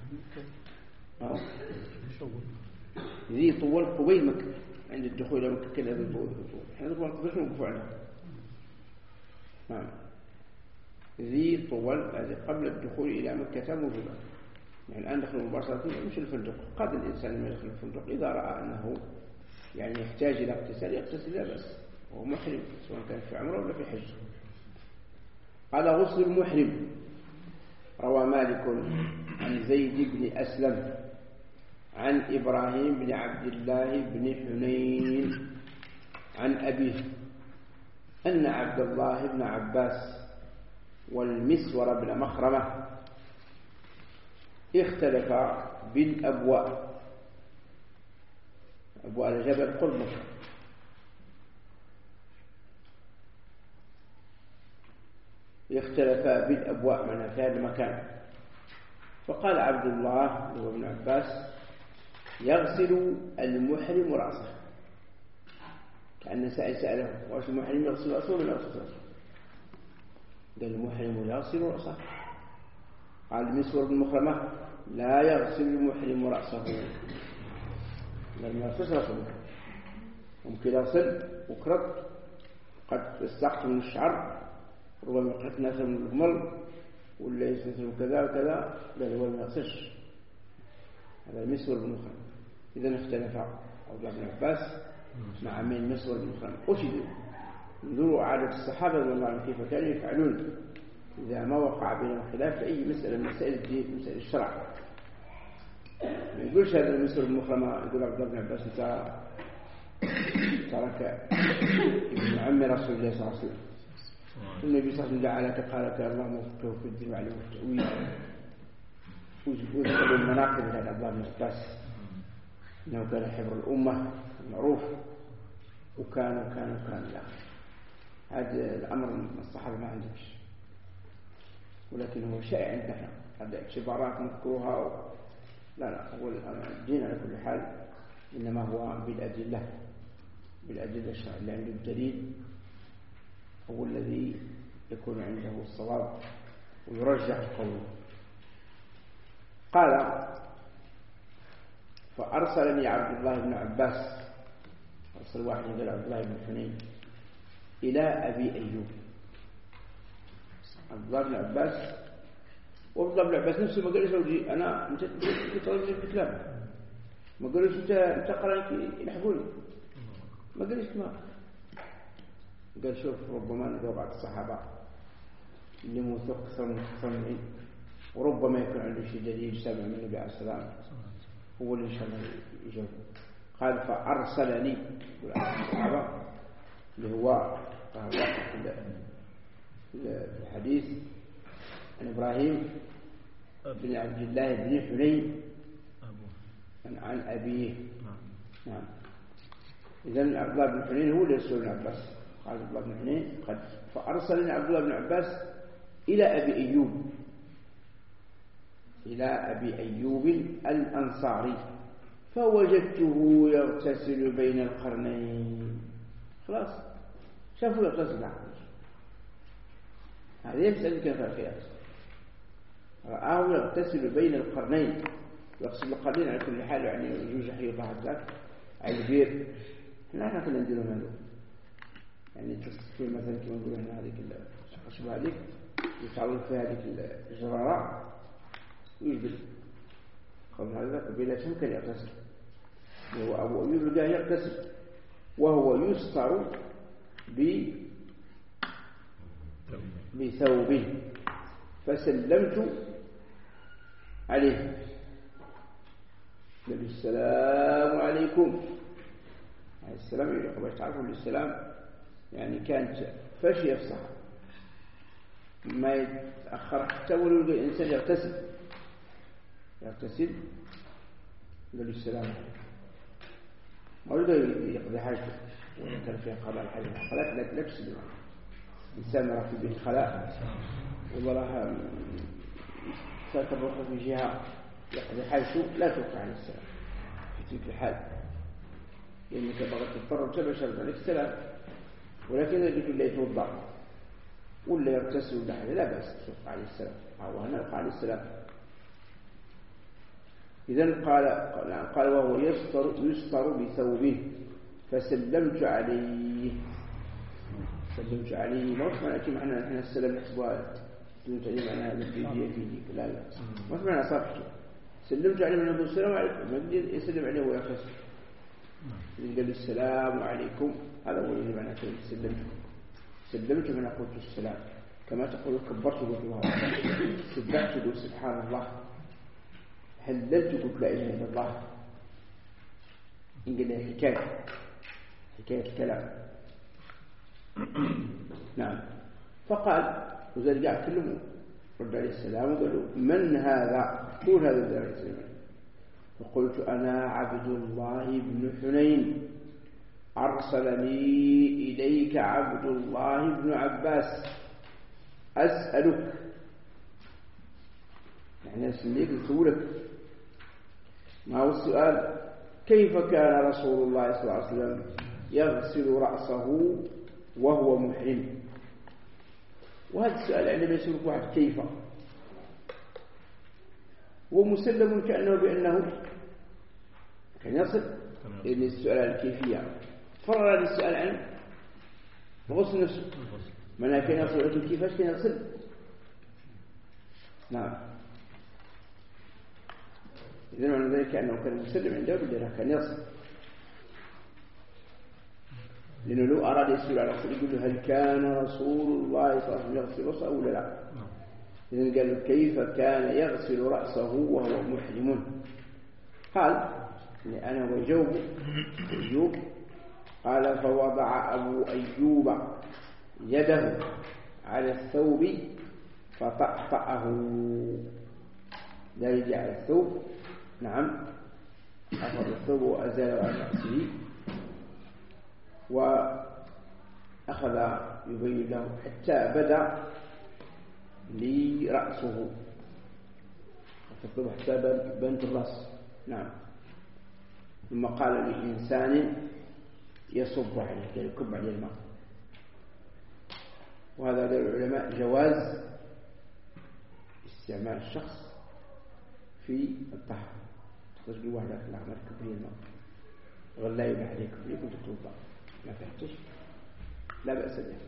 ذي طول قبيل مكة عند الدخول إلى مكة كذا بالطول، احنا طبعا قدرش نوقف عنها. نعم ذي طول هذه قبل الدخول إلى مكة موجودة، يعني الآن دخل مباشرة مش الفندق. قد الإنسان لما يدخل الفندق إذا رأى أنه يعني يحتاج إلى اغتسال يغتسل لا بأس، وهو محرم سواء كان في عمره ولا في حج. قال غسل المحرم. روى مالك عن زيد بن أسلم عن إبراهيم بن عبد الله بن حنين عن أبيه أن عبد الله بن عباس والمسور بن مخرمة اختلفا بالأبواء. أبواء الجبل قرب مكة. اختلفا بالأبواء من هذا المكان. فقال عبد الله بن عباس يغسل المحرم رأسه، كأن سائل سأله واش المحرم يغسل رأسه ولا يغسل رأسه؟ قال المحرم يغسل رأسه. قال المسور بن مخرمة لا يغسل المحرم رأسه، لم يغسل رأسه، ممكن يغسل وكرت قد استقت من الشعر، ربما قد نزل من الجمل ولا يسنسل كذا وكذا، قال هو ما يغسلش. هذا المسور بن مخرمة. إذا اختلف عبد الله بن عباس مع من المسور بن مخرمة. أشهدوا انظروا عادة الصحابة رضي الله عنهم كيف كانوا يفعلون إذا ما وقع بينهم خلاف في أي مسألة من مسائل الدين مسائل الشرع. ما يقولش هذا المسور بن مخرمة يقول عبد الله بن عباس أنت ترك ابن عم رسول الله صلى الله عليه وسلم، النبي صلى الله عليه وسلم دعا لك قال لك اللهم وفقه في الدين وعلمه التأويل، وذكر المناقب لهذا عبد الله بن عباس إنه كان حبر الأمة معروف وكان وكان وكان لا. هذا الأمر الصحابة ما عندهمش، ولكن هو شائع عندنا. هذا اعتبارات نذكرها و... لا لا هو الدين على كل حال إنما هو بالأدلة، بالأدلة الشرعية اللي عنده الدليل هو الذي يكون عنده الصواب ويرجح قوله. قال فأرسلني عبد الله بن عباس، أرسل واحد من عبد الله بن حنين إلى أبي أيوب. عبد الله بن عباس وعبد الله بن عباس نفسه ما قالش له أنا أنت تطلبني في الكلام، ما قالش أنت أنت قرأت يلحقوني، ما قالش ما قال شوف ربما نقول بعض الصحابة اللي موثوق أكثر من خصمين وربما يكون عنده شيء دليل سامع من النبي عليه السلام هو اللي إن شاء الله يجاوب. قال فأرسلني الصحابة اللي هو الحديث عن إبراهيم بن عبد الله بن حنين عن أبيه. نعم. إذن عبد الله بن حنين هو اللي يرسل ابن عباس. قال عبد الله بن حنين قد فأرسلني عبد الله بن عباس إلى أبي أيوب، إلى أبي أيوب الأنصاري فوجدته يغتسل بين القرنين. خلاص شافوا يغتسل عنه. هذه مسألة كيف فيها رآه يغتسل بين القرنين، يغسل القرنين على كل حال يعني يجوز حيض بعد ذاك على البير. احنا احنا كنا نديروا هذا يعني تصير مثلا كما نقولوا هنا هذيك الخشبة هذيك يتعوض فيها هذيك الجرارة ويجبل قبل هذا قبيلة شم كان يغتسل. وهو أبو أيوب لقاه يغتسل وهو يستر ب بثوب فسلمت عليه السلام عليكم عليه السلام عليكم. باش تعرفوا السلام يعني كانت فاشية في الصحة ما يتأخر حتى ولو الإنسان يغتسل يغتسل قال السلام عليكم ما يريد يقضي حاجته ولا كان فيها قضاء الحاجة خلاك لا تلبس الإنسان راه في بيت خلاء والله راه تركب في جهة يقضي حاجته لا توقع على السلام في تلك الحال لأنك بغيت تضطر وتبشر عليك السلام. ولكن إذا قلت لا يتوضأ ولا يغتسل ولا حاجة لا بأس توقع عليه السلام أو هنا يوقع عليه السلام. إذن قال قال وهو يستر يستر بثوبه فسلمت عليه سلمت عليه. ما معنى كي معنى احنا السلام نحسبها سلمت عليه معناها الفيديو فيديك لا لا ما معنى صافحته سلمت عليه من السلام عليكم ما يقدر يسلم عليه ويغتسل قال السلام عليكم هذا هو اللي معنى سلمت سلمت من قلت السلام كما تقول كبرت قلت الله أكبر، سبحت قلت سبحان الله، هللت قلت لا إله إلا الله. إن قلنا حكاية حكاية كلام. نعم. فقال وذلك قاعد كلمه رد عليه السلام وقالوا من هذا؟ قول هذا الدار السلام. فقلت أنا عبد الله بن حنين أرسلني إليك عبد الله بن عباس أسألك، يعني أسألك لسؤولك. ما هو السؤال؟ كيف كان رسول الله صلى الله عليه وسلم يغسل رأسه وهو محرم؟ وهذا السؤال عندما يسألك واحد كيف، ومسلم كأنه بأنه كان يصل إلى السؤال عن الكيفية، فرر السؤال عن غسل نفسه، من كان يصل إلى الكيفية كان يصل. نعم. إذن معنى ذلك أنه كان مسلم عنده بالله كان يصل، لأنه لو أراد يسأل على رسول يقول له هل كان رسول الله صلى الله عليه وسلم يغسل رأسه ولا لا؟ إذن قال كيف كان يغسل رأسه وهو محرم؟ قال أنا وجوب أيوب. قال فوضع أبو أيوب يده على الثوب فطأطأه، لا يجي على الثوب. نعم. أخذ الثوب وأزاله عن رأسه وأخذ يبين له حتى بدأ لي رأسه، حتى بنت الرأس. نعم. ثم قال لإنسان يصب عليه يكب عليه الماء. وهذا دل العلماء جواز استعمال الشخص في الطهر. تقول واحد لا ما تكب لي الماء غير لا يباح عليك فيه كنت توضأ ما فهمتش لا بأس به،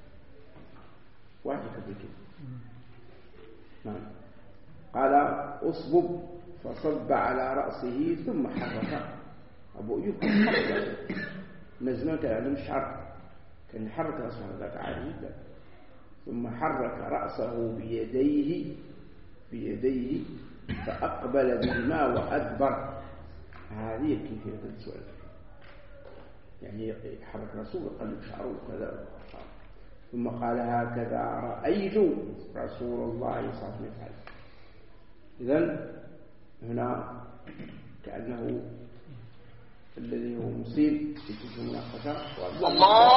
واحد يكب كده. نعم. قال أصبب فصب على رأسه ثم حرك. أبو أيوب كان حرك من زمان كان عنده شعر، كان يحرك رأسه ذاك عادي جدا. ثم حرك رأسه بيديه بيديه فأقبل بهما وأدبر. هذه كيفية السؤال، يعني يحرك رأسه ويقلب شعره وكذا. ثم قال هكذا رأيت رسول الله صلى الله عليه وسلم يفعل. إذن هنا كأنه الذي هو مصيب في تلك المناقشة. الله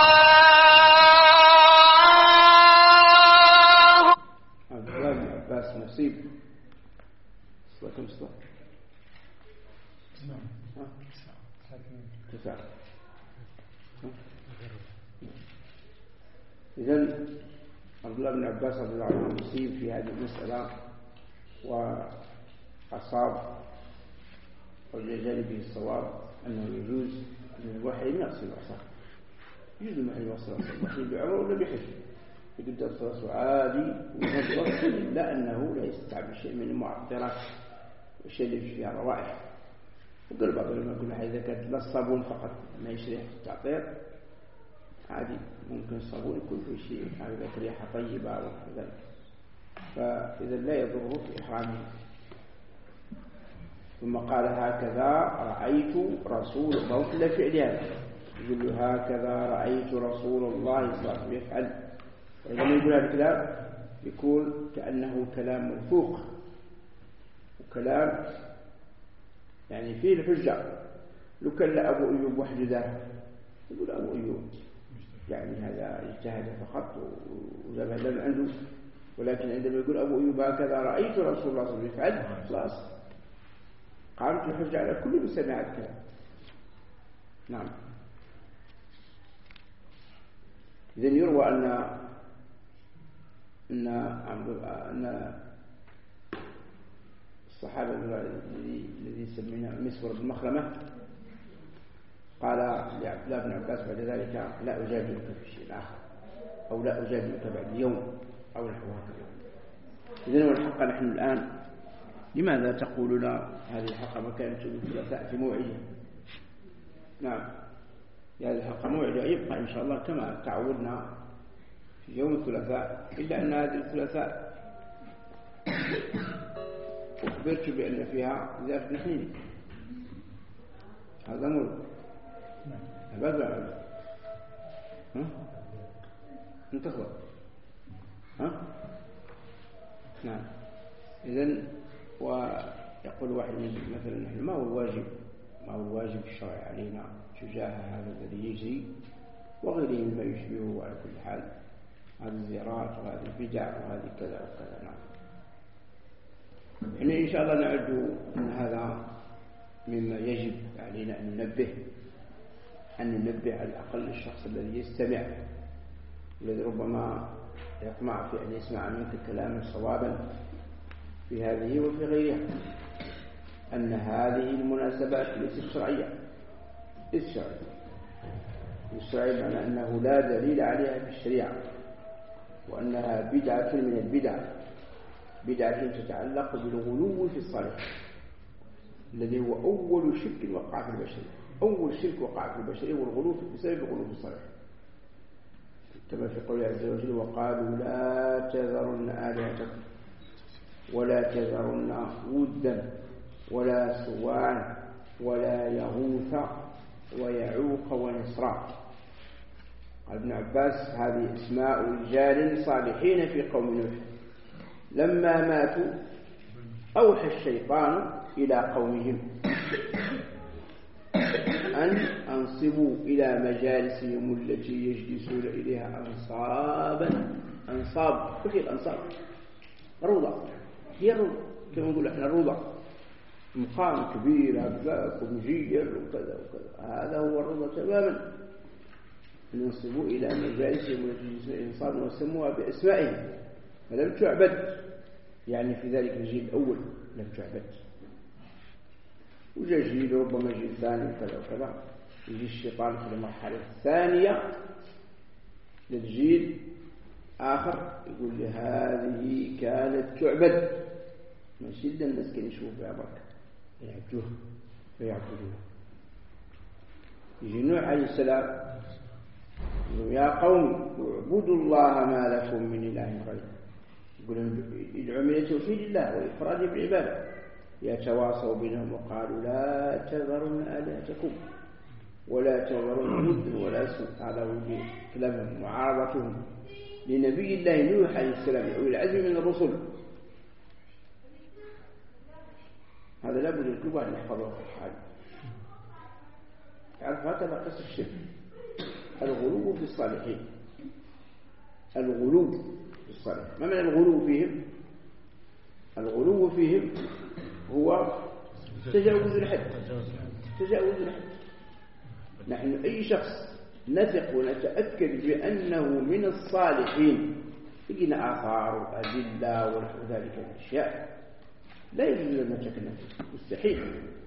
عبد الله بن عباس مصيب صلاة مصطفى تسعة. إذن عبد الله بن عباس رضي الله عنه مصيب في هذه المسألة وأصاب وجاء به الصواب أنه يجوز أن الوحي يغسل رأسه، يجوز الوحي يغسل رأسه، الوحي بعمر ولا بحج يقول تصرص عادي ومجرد، إلا أنه لا يستعمل شيء من المعطرات والشيء اللي فيها روائح. وقال بعض العلماء يقول إذا كانت لا الصابون فقط ما يشرح التعطير عادي، ممكن الصابون يكون فيه شيء هذا ريحة طيبة وكذا، فإذا لا يضره في إحرامه. ثم قال هكذا رأيت رسول الله إلا فعل هذا، يقول له هكذا رأيت رسول الله صلى الله عليه وسلم يفعل. وإذا ما يقول هذا الكلام يكون كأنه كلام موثوق وكلام يعني فيه الحجة. لو كان لأبو أيوب وحده ذا يقول أبو أيوب يعني هذا اجتهد فقط وجاب هذا من عنده، ولكن عندما يقول أبو أيوب هكذا رأيت رسول الله صلى الله عليه وسلم يفعل خلاص قامت الحجة على كل من سمع الكلام. نعم. إذن يروى أن أن أن الصحابة الذي الذي سميناه مسور بن مخرمة قال لعبد الله بن عباس بعد ذلك لا أجادلك في شيء آخر، أو لا أجادلك بعد يوم أو نحو هكذا. إذن والحق نحن الآن لماذا تقول لا هذه الحلقة ما كانت الثلاثاء في موعدها؟ نعم، هذه الحلقة موعدها يبقى إن شاء الله كما تعودنا في يوم الثلاثاء، إلا أن هذه الثلاثاء أخبرت بأن فيها زيارة نحنين. هذا أمر أبدا. ها؟ انتظر. ها؟ نعم. إذن ويقول واحد مثلا نحن ما هو الواجب ما هو الواجب الشرعي علينا تجاه هذا الذي يجري وغيره مما يشبهه على كل حال، هذه الزيارات وهذه البدع وهذه كذا وكذا. نعم. يعني إن شاء الله نعد أن هذا مما يجب علينا أن ننبه أن ننبه على الأقل الشخص الذي يستمع، الذي ربما يطمع في أن يسمع منك كلاما صوابا في هذه وفي غيرها، أن هذه المناسبات ليست شرعية. ليست شرعية. الشرعية معنى أنه لا دليل عليها في الشريعة، وأنها بدعة من البدع، بدعة تتعلق بالغلو في الصالح الذي هو أول شرك وقع في البشرية. أول شرك وقع في البشرية والغلو بسبب الغلو في الصالح، كما في قوله عز وجل: وقالوا لا تذرن آلهتكم ولا تذرن ودا ولا سواعا ولا يغوث ويعوق ونسرا. قال ابن عباس: هذه اسماء رجال صالحين في قوم نوح، لما ماتوا أوحى الشيطان إلى قومهم أن أنصبوا إلى مجالسهم التي يجلسون إليها أنصابا. أنصاب، وش الأنصاب؟ روضة، هي الروضة كما نقول احنا الروضة، مقام كبير هكذا ومجير وكذا وكذا، هذا هو الروضة تماما. ننصبوا إلى مجالسهم التي يجلسون إليها أنصابا وسموها بأسمائهم، فلم تعبد، يعني في ذلك الجيل الأول لم تعبد. وجاء جيل ربما جيل ثاني وكذا وكذا، يجي الشيطان في المرحلة الثانية للجيل آخر يقول لي هذه كانت تعبد، ماشي إلا الناس كانوا يشوفوا فيها بركة يعبدوها ويعبدوها. يجي نوح عليه السلام يقول: يا قوم اعبدوا الله ما لكم من إله غيره. يقول يدعو إلى توحيد الله والإفراد بالعبادة. يتواصوا بينهم وقالوا لا تذرن آلهتكم ولا تذرن ودا ولا سوء. هذا وجه كلامهم معارضتهم لنبي الله نوح عليه السلام أو العزم من الرسل. هذا لابد الكل واحد يحفظه في الحال. تعرف هكذا قصة الشرك، الغلو في الصالحين، الغلو في الصالحين. ما معنى الغلو فيهم؟ الغلو فيهم هو تجاوز الحد. تجاوز الحد. نحن أي شخص نثق ونتأكد بأنه من الصالحين، لقينا آثار وأدلة ونحو ذلك من الأشياء، لا يجوز أن نتكلم فيه، مستحيل.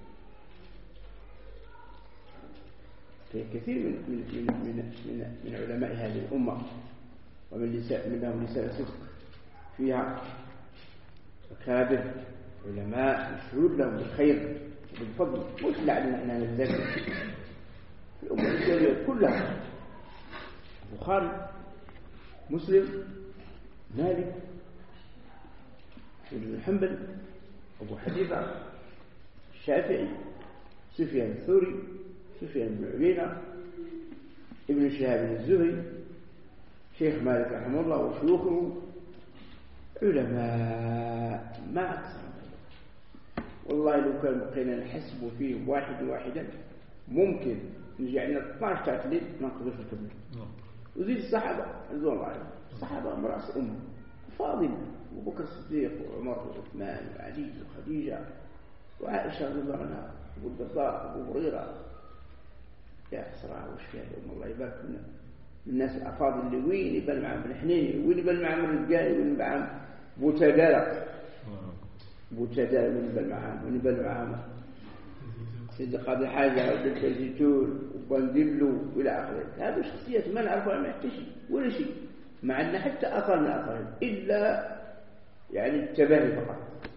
في كثير من من من من, من علماء هذه الأمة ومن لسان منهم لسان صدق فيها أكابر علماء مشهود لهم بالخير وبالفضل، مش لعلنا أننا نتذكر في الأمة الإسلامية كلها: البخاري، مسلم، مالك، أحمد بن حنبل، أبو حنيفة، الشافعي، سفيان الثوري، سفيان بن عيينة، ابن شهاب الزهري، شيخ مالك رحمه الله وشيوخه، علماء ما أكثر. والله لو كان بقينا نحسب فيه واحد واحدا ممكن نجي عندنا اثناشر تعتلين ما نقدرش نكمل. وزيد الصحابة رضوان الله عليهم، الصحابة هم رأس أمة فاضل: أبو بكر الصديق وعمر وعثمان وعلي وخديجة وعائشة رضي الله عنها، أبو الدرداء، أبو هريرة. يا حسرة وش فيها الأمة، الله يبارك لنا. الناس الأفاضل اللي وين يبان معهم بن حنين، وين يبان معهم الرجال، وين يبان معهم بوتدارة بوتدارة، وين يبان معهم وين يبان معهم سيد قاضي حاجة ودلت الزيتون وبندلو إلى آخره. هذه شخصيات ما نعرفها، ما يحكي شيء ولا شيء، مع أن حتى أثر من أثرهم إلا يعني التباهي فقط.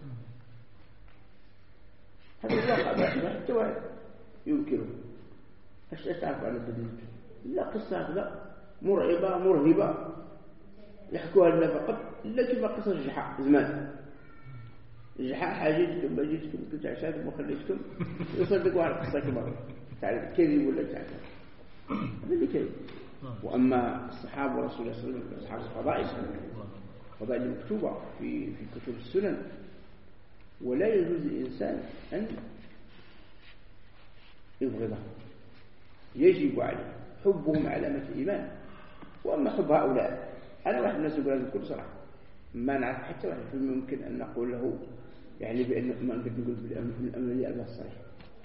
هذا الواقع حتى واحد ينكره. ايش تعرف عن التدليل؟ لا، قصة هكذا مرعبة مرهبة يحكوها لنا فقط إلا كما قصة الجحا زمان. الجحا حاجتكم ما جيتكم كنت عشاكم وخليتكم يصدقوا على قصة كما تعرف كذب ولا تعرف هذا اللي كذب. وأما الصحابة ورسول الله صلى الله عليه وسلم أصحاب الفضائل فضائل مكتوبة في في كتب السنن، ولا يجوز للإنسان أن يبغضه، يجب عليه حبهم علامة الإيمان. وأما حب هؤلاء أنا واحد الناس يقول هذا بكل صراحة ما نعرف حتى واحد ممكن أن نقول له يعني بأن ما نقدر نقول بالأمر لله الصريح،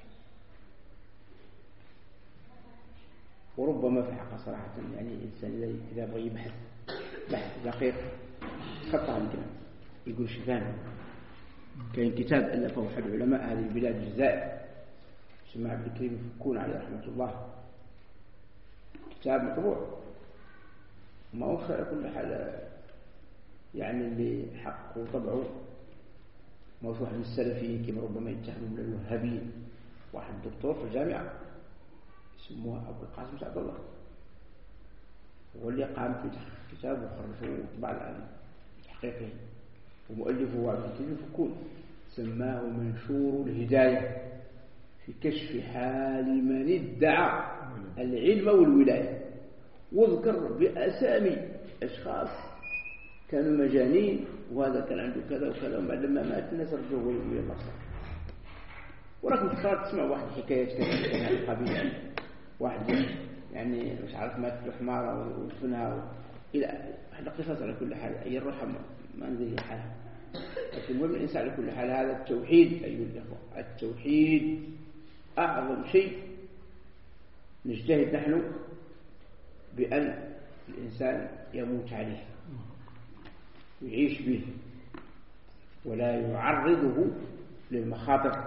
وربما في حق صراحة يعني الإنسان إذا بغى يبحث بحث دقيق خطأ يمكن يقول شفان. كان كتاب ألفه أحد علماء هذه البلاد الجزائر اسمه عبد الكريم فكون عليه رحمة الله، كتاب مطبوع ما هو خير كل حال يعني اللي حقه طبعه موضوع من السلفيين كما ربما يتهموا من الوهابيين. واحد دكتور في الجامعة يسموه أبو القاسم سعد الله هو اللي قام في تحقيق كتاب وخرجه وطبع الآن تحقيقه، ومؤلفه عبد الكريم فكون سماه منشور الهداية في كشف حال من ادعى العلم والولاية، واذكر بأسامي أشخاص كانوا مجانين وهذا كان عنده كذا وكذا، وما لما مات الناس رجعوا ويا الله صح. وراكم تخاف تسمع واحد حكايات كذا من هذا القبيل، واحد يعني مش عارف مات له حمارة ودفنها إلى واحد قصص. على كل حال أي الروح ما نزل حالها، لكن المهم الإنسان على كل حال هذا التوحيد أيها الأخوة، التوحيد أعظم شيء نجتهد نحن بأن الإنسان يموت عليه ويعيش به ولا يعرضه للمخاطر،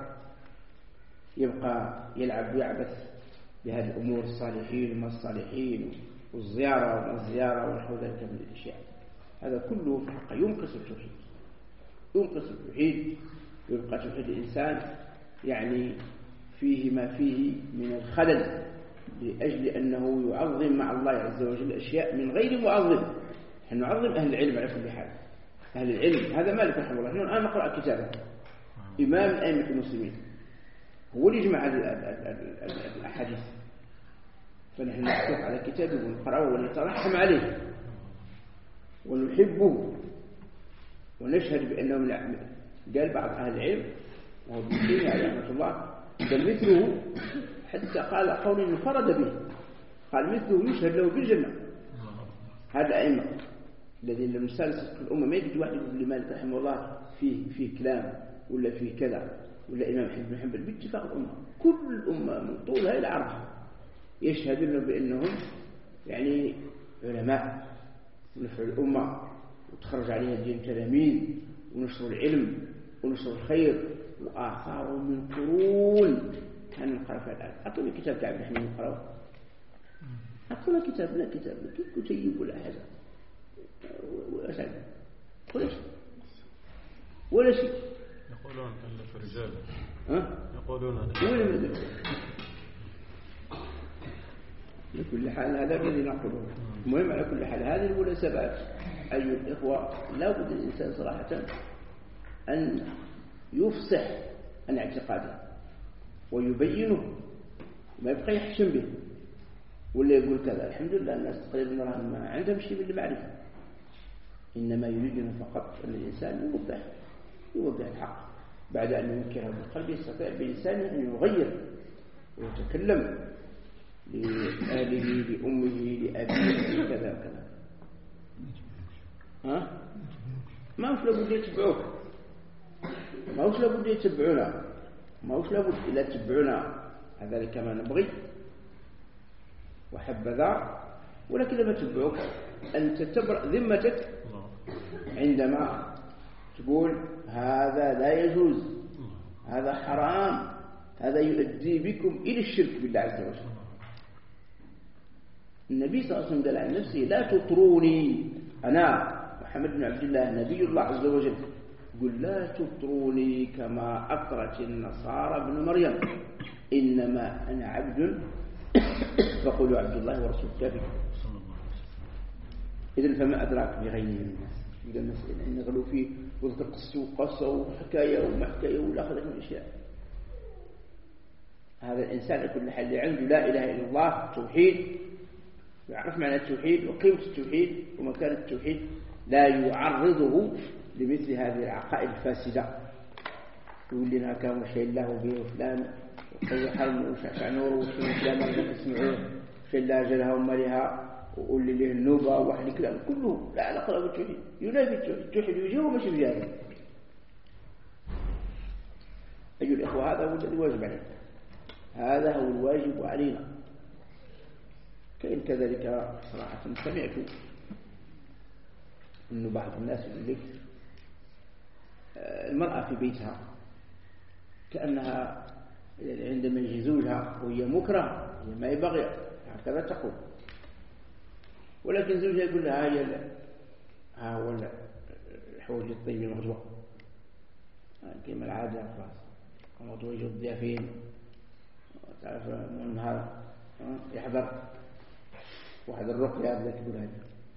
يبقى يلعب ويعبث بهذه الأمور الصالحين وما الصالحين والزيارة وما الزيارة ونحو ذلك من الأشياء. هذا كله في حقه ينقص التوحيد، ينقص التوحيد، ويبقى توحيد الإنسان يعني فيه ما فيه من الخلل لأجل أنه يعظم مع الله عز وجل أشياء من غير معظم. نحن نعظم أهل العلم على كل حال، أهل العلم هذا مالك رحمه الله. نحن الآن نقرأ كتابه إمام أئمة المسلمين هو اللي يجمع هذه الأحاديث، فنحن نحكم على كتابه ونقرأه ونترحم عليه ونحبه ونشهد بأنه من قال بعض أهل العلم وهو بن عليه رحمة الله بل مثله حتى قال قول انفرد به، قال مثله يشهد له بالجنة. هذا أئمة الذين لم يسالس في الأمة ما يجد واحد يقول لي مالك رحمه الله فيه فيه كلام ولا فيه كذا ولا إمام أحمد بن حنبل، باتفاق الأمة كل الأمة من طولها إلى عرضها يشهد لهم بأنهم يعني علماء ونفع الأمة وتخرج عليها الدين تلاميذ ونشر العلم ونشر الخير وآثار من قرون. كان نقرأ في الآن أعطونا كتاب تعب نحن نقرأه، أعطونا كتاب لا كتاب كيف كتيب ولا حاجة ولا شيء ولا شيء ولا شيء. يقولون ألف رجال ها؟ يقولون وين لكل حال هذا الذي نقوله. المهم على كل حال هذه المناسبات أيها الإخوة لا بد الإنسان صراحة أن يفصح عن اعتقاده ويبينه، ما يبقى يحشم به ولا يقول كذا. الحمد لله الناس تقريبا ما عندهم شيء من المعرفة، إنما يريدون فقط أن الإنسان يوضح يوضح الحق بعد أن ينكره بالقلب. يستطيع بلسانه أن يغير ويتكلم لأهله لأمه لأبيه كذا كذا. ها؟ ما هوش لابد يتبعوك، ما هوش لابد يتبعونا، ما هوش لابد إلا تتبعونا هذا كما نبغي وحبذا، ولكن لما تتبعوك أنت تبرأ ذمتك عندما تقول هذا لا يجوز، هذا حرام، هذا يؤدي بكم إلى الشرك بالله عز وجل. النبي صلى الله عليه وسلم قال عن نفسه لا تطروني، أنا محمد بن عبد الله نبي الله عز وجل يقول لا تطروني كما أطرت النصارى ابن مريم، إنما أنا عبد فقولوا عبد الله ورسوله كافر. إذن فما أدراك بغيره من الناس إذا المسألة إن غلو فيه وذكر قصة وقصة وحكاية ومحكاية ولا أخذ من أشياء. هذا الإنسان يكون حل عنده لا إله إلا الله توحيد، يعرف معنى التوحيد وقيمة التوحيد ومكان التوحيد، لا يعرضه لمثل هذه العقائد الفاسدة. يقول لنا كان شيء الله به وفلان وقوي حرم وشعشع نور وفلان ما تسمعوه شيء لا جلها ومالها وقول لي له النوبة وواحد كلام كله لا علاقة بالتوحيد، ينافي التوحيد. التوحيد يجيه ومشي بزيادة. أيها الإخوة هذا هو الذي واجب علينا، هذا هو الواجب علينا. كأن كذلك صراحة سمعت أنه بعض الناس يقول لك المرأة في بيتها كأنها عندما يجي زوجها وهي مكره هي ما يبغي، هكذا تقول، ولكن زوجها يقول لها هي ها هو الحوج الطيب المغزوة كما العادة خلاص الموضوع يجي الضيافين تعرف من هذا يحضر واحد الرقية هذا تقول هذا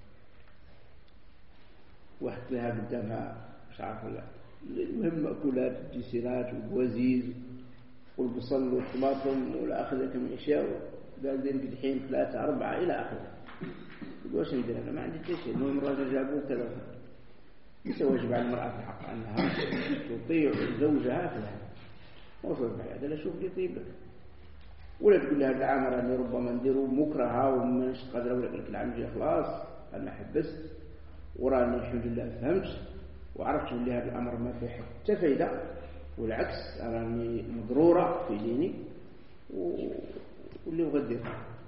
واحد لها قدامها مش عارف ولا المهم مأكولات الجسيرات والبوازيز والبصل والطماطم ولا أخذك من أشياء قاعدين الحين ثلاثة أربعة إلى آخره. يقول واش ندير أنا ما عندي شيء، المهم الراجل جابوه كذا. ليس واجب على المرأة في الحق أنها تطيع زوجها في هذا، ما هو هذا لا شوف لي طيب لك، ولا تقول لها العامر أني ربما نديروا مكرهة وما نش قادر أقول لك العام جاي خلاص أنا حبست وراني الحمد لله فهمت وعرفت أن هذا الأمر ما فيه حتى فايدة، والعكس أراني مضرورة في ديني واللي يغدر.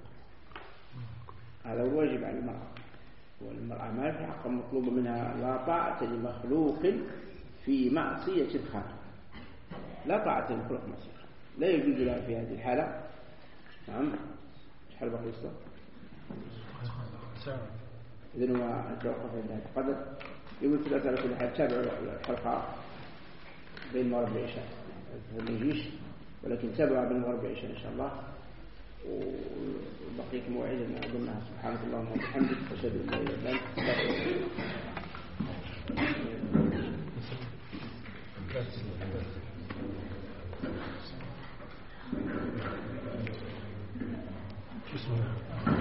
هذا هو الواجب على المرأة، والمرأة ما في حق مطلوب منها لا طاعة لمخلوق في معصية الخالق، لا طاعة لمخلوق في معصية الخالق، لا يجوز لها في هذه الحالة. نعم شحال بقي الصلاة؟ إذن هو نتوقف عند هذا القدر. يقول ثلاثة على كل حال تابعوا الحلقة بين المغرب والعشاء ما يجيش، ولكن تابعوا بين المغرب والعشاء إن شاء الله. وبقيت موعدنا قلنا سبحانك اللهم وبحمدك أشهد أن لا إله إلا أنت.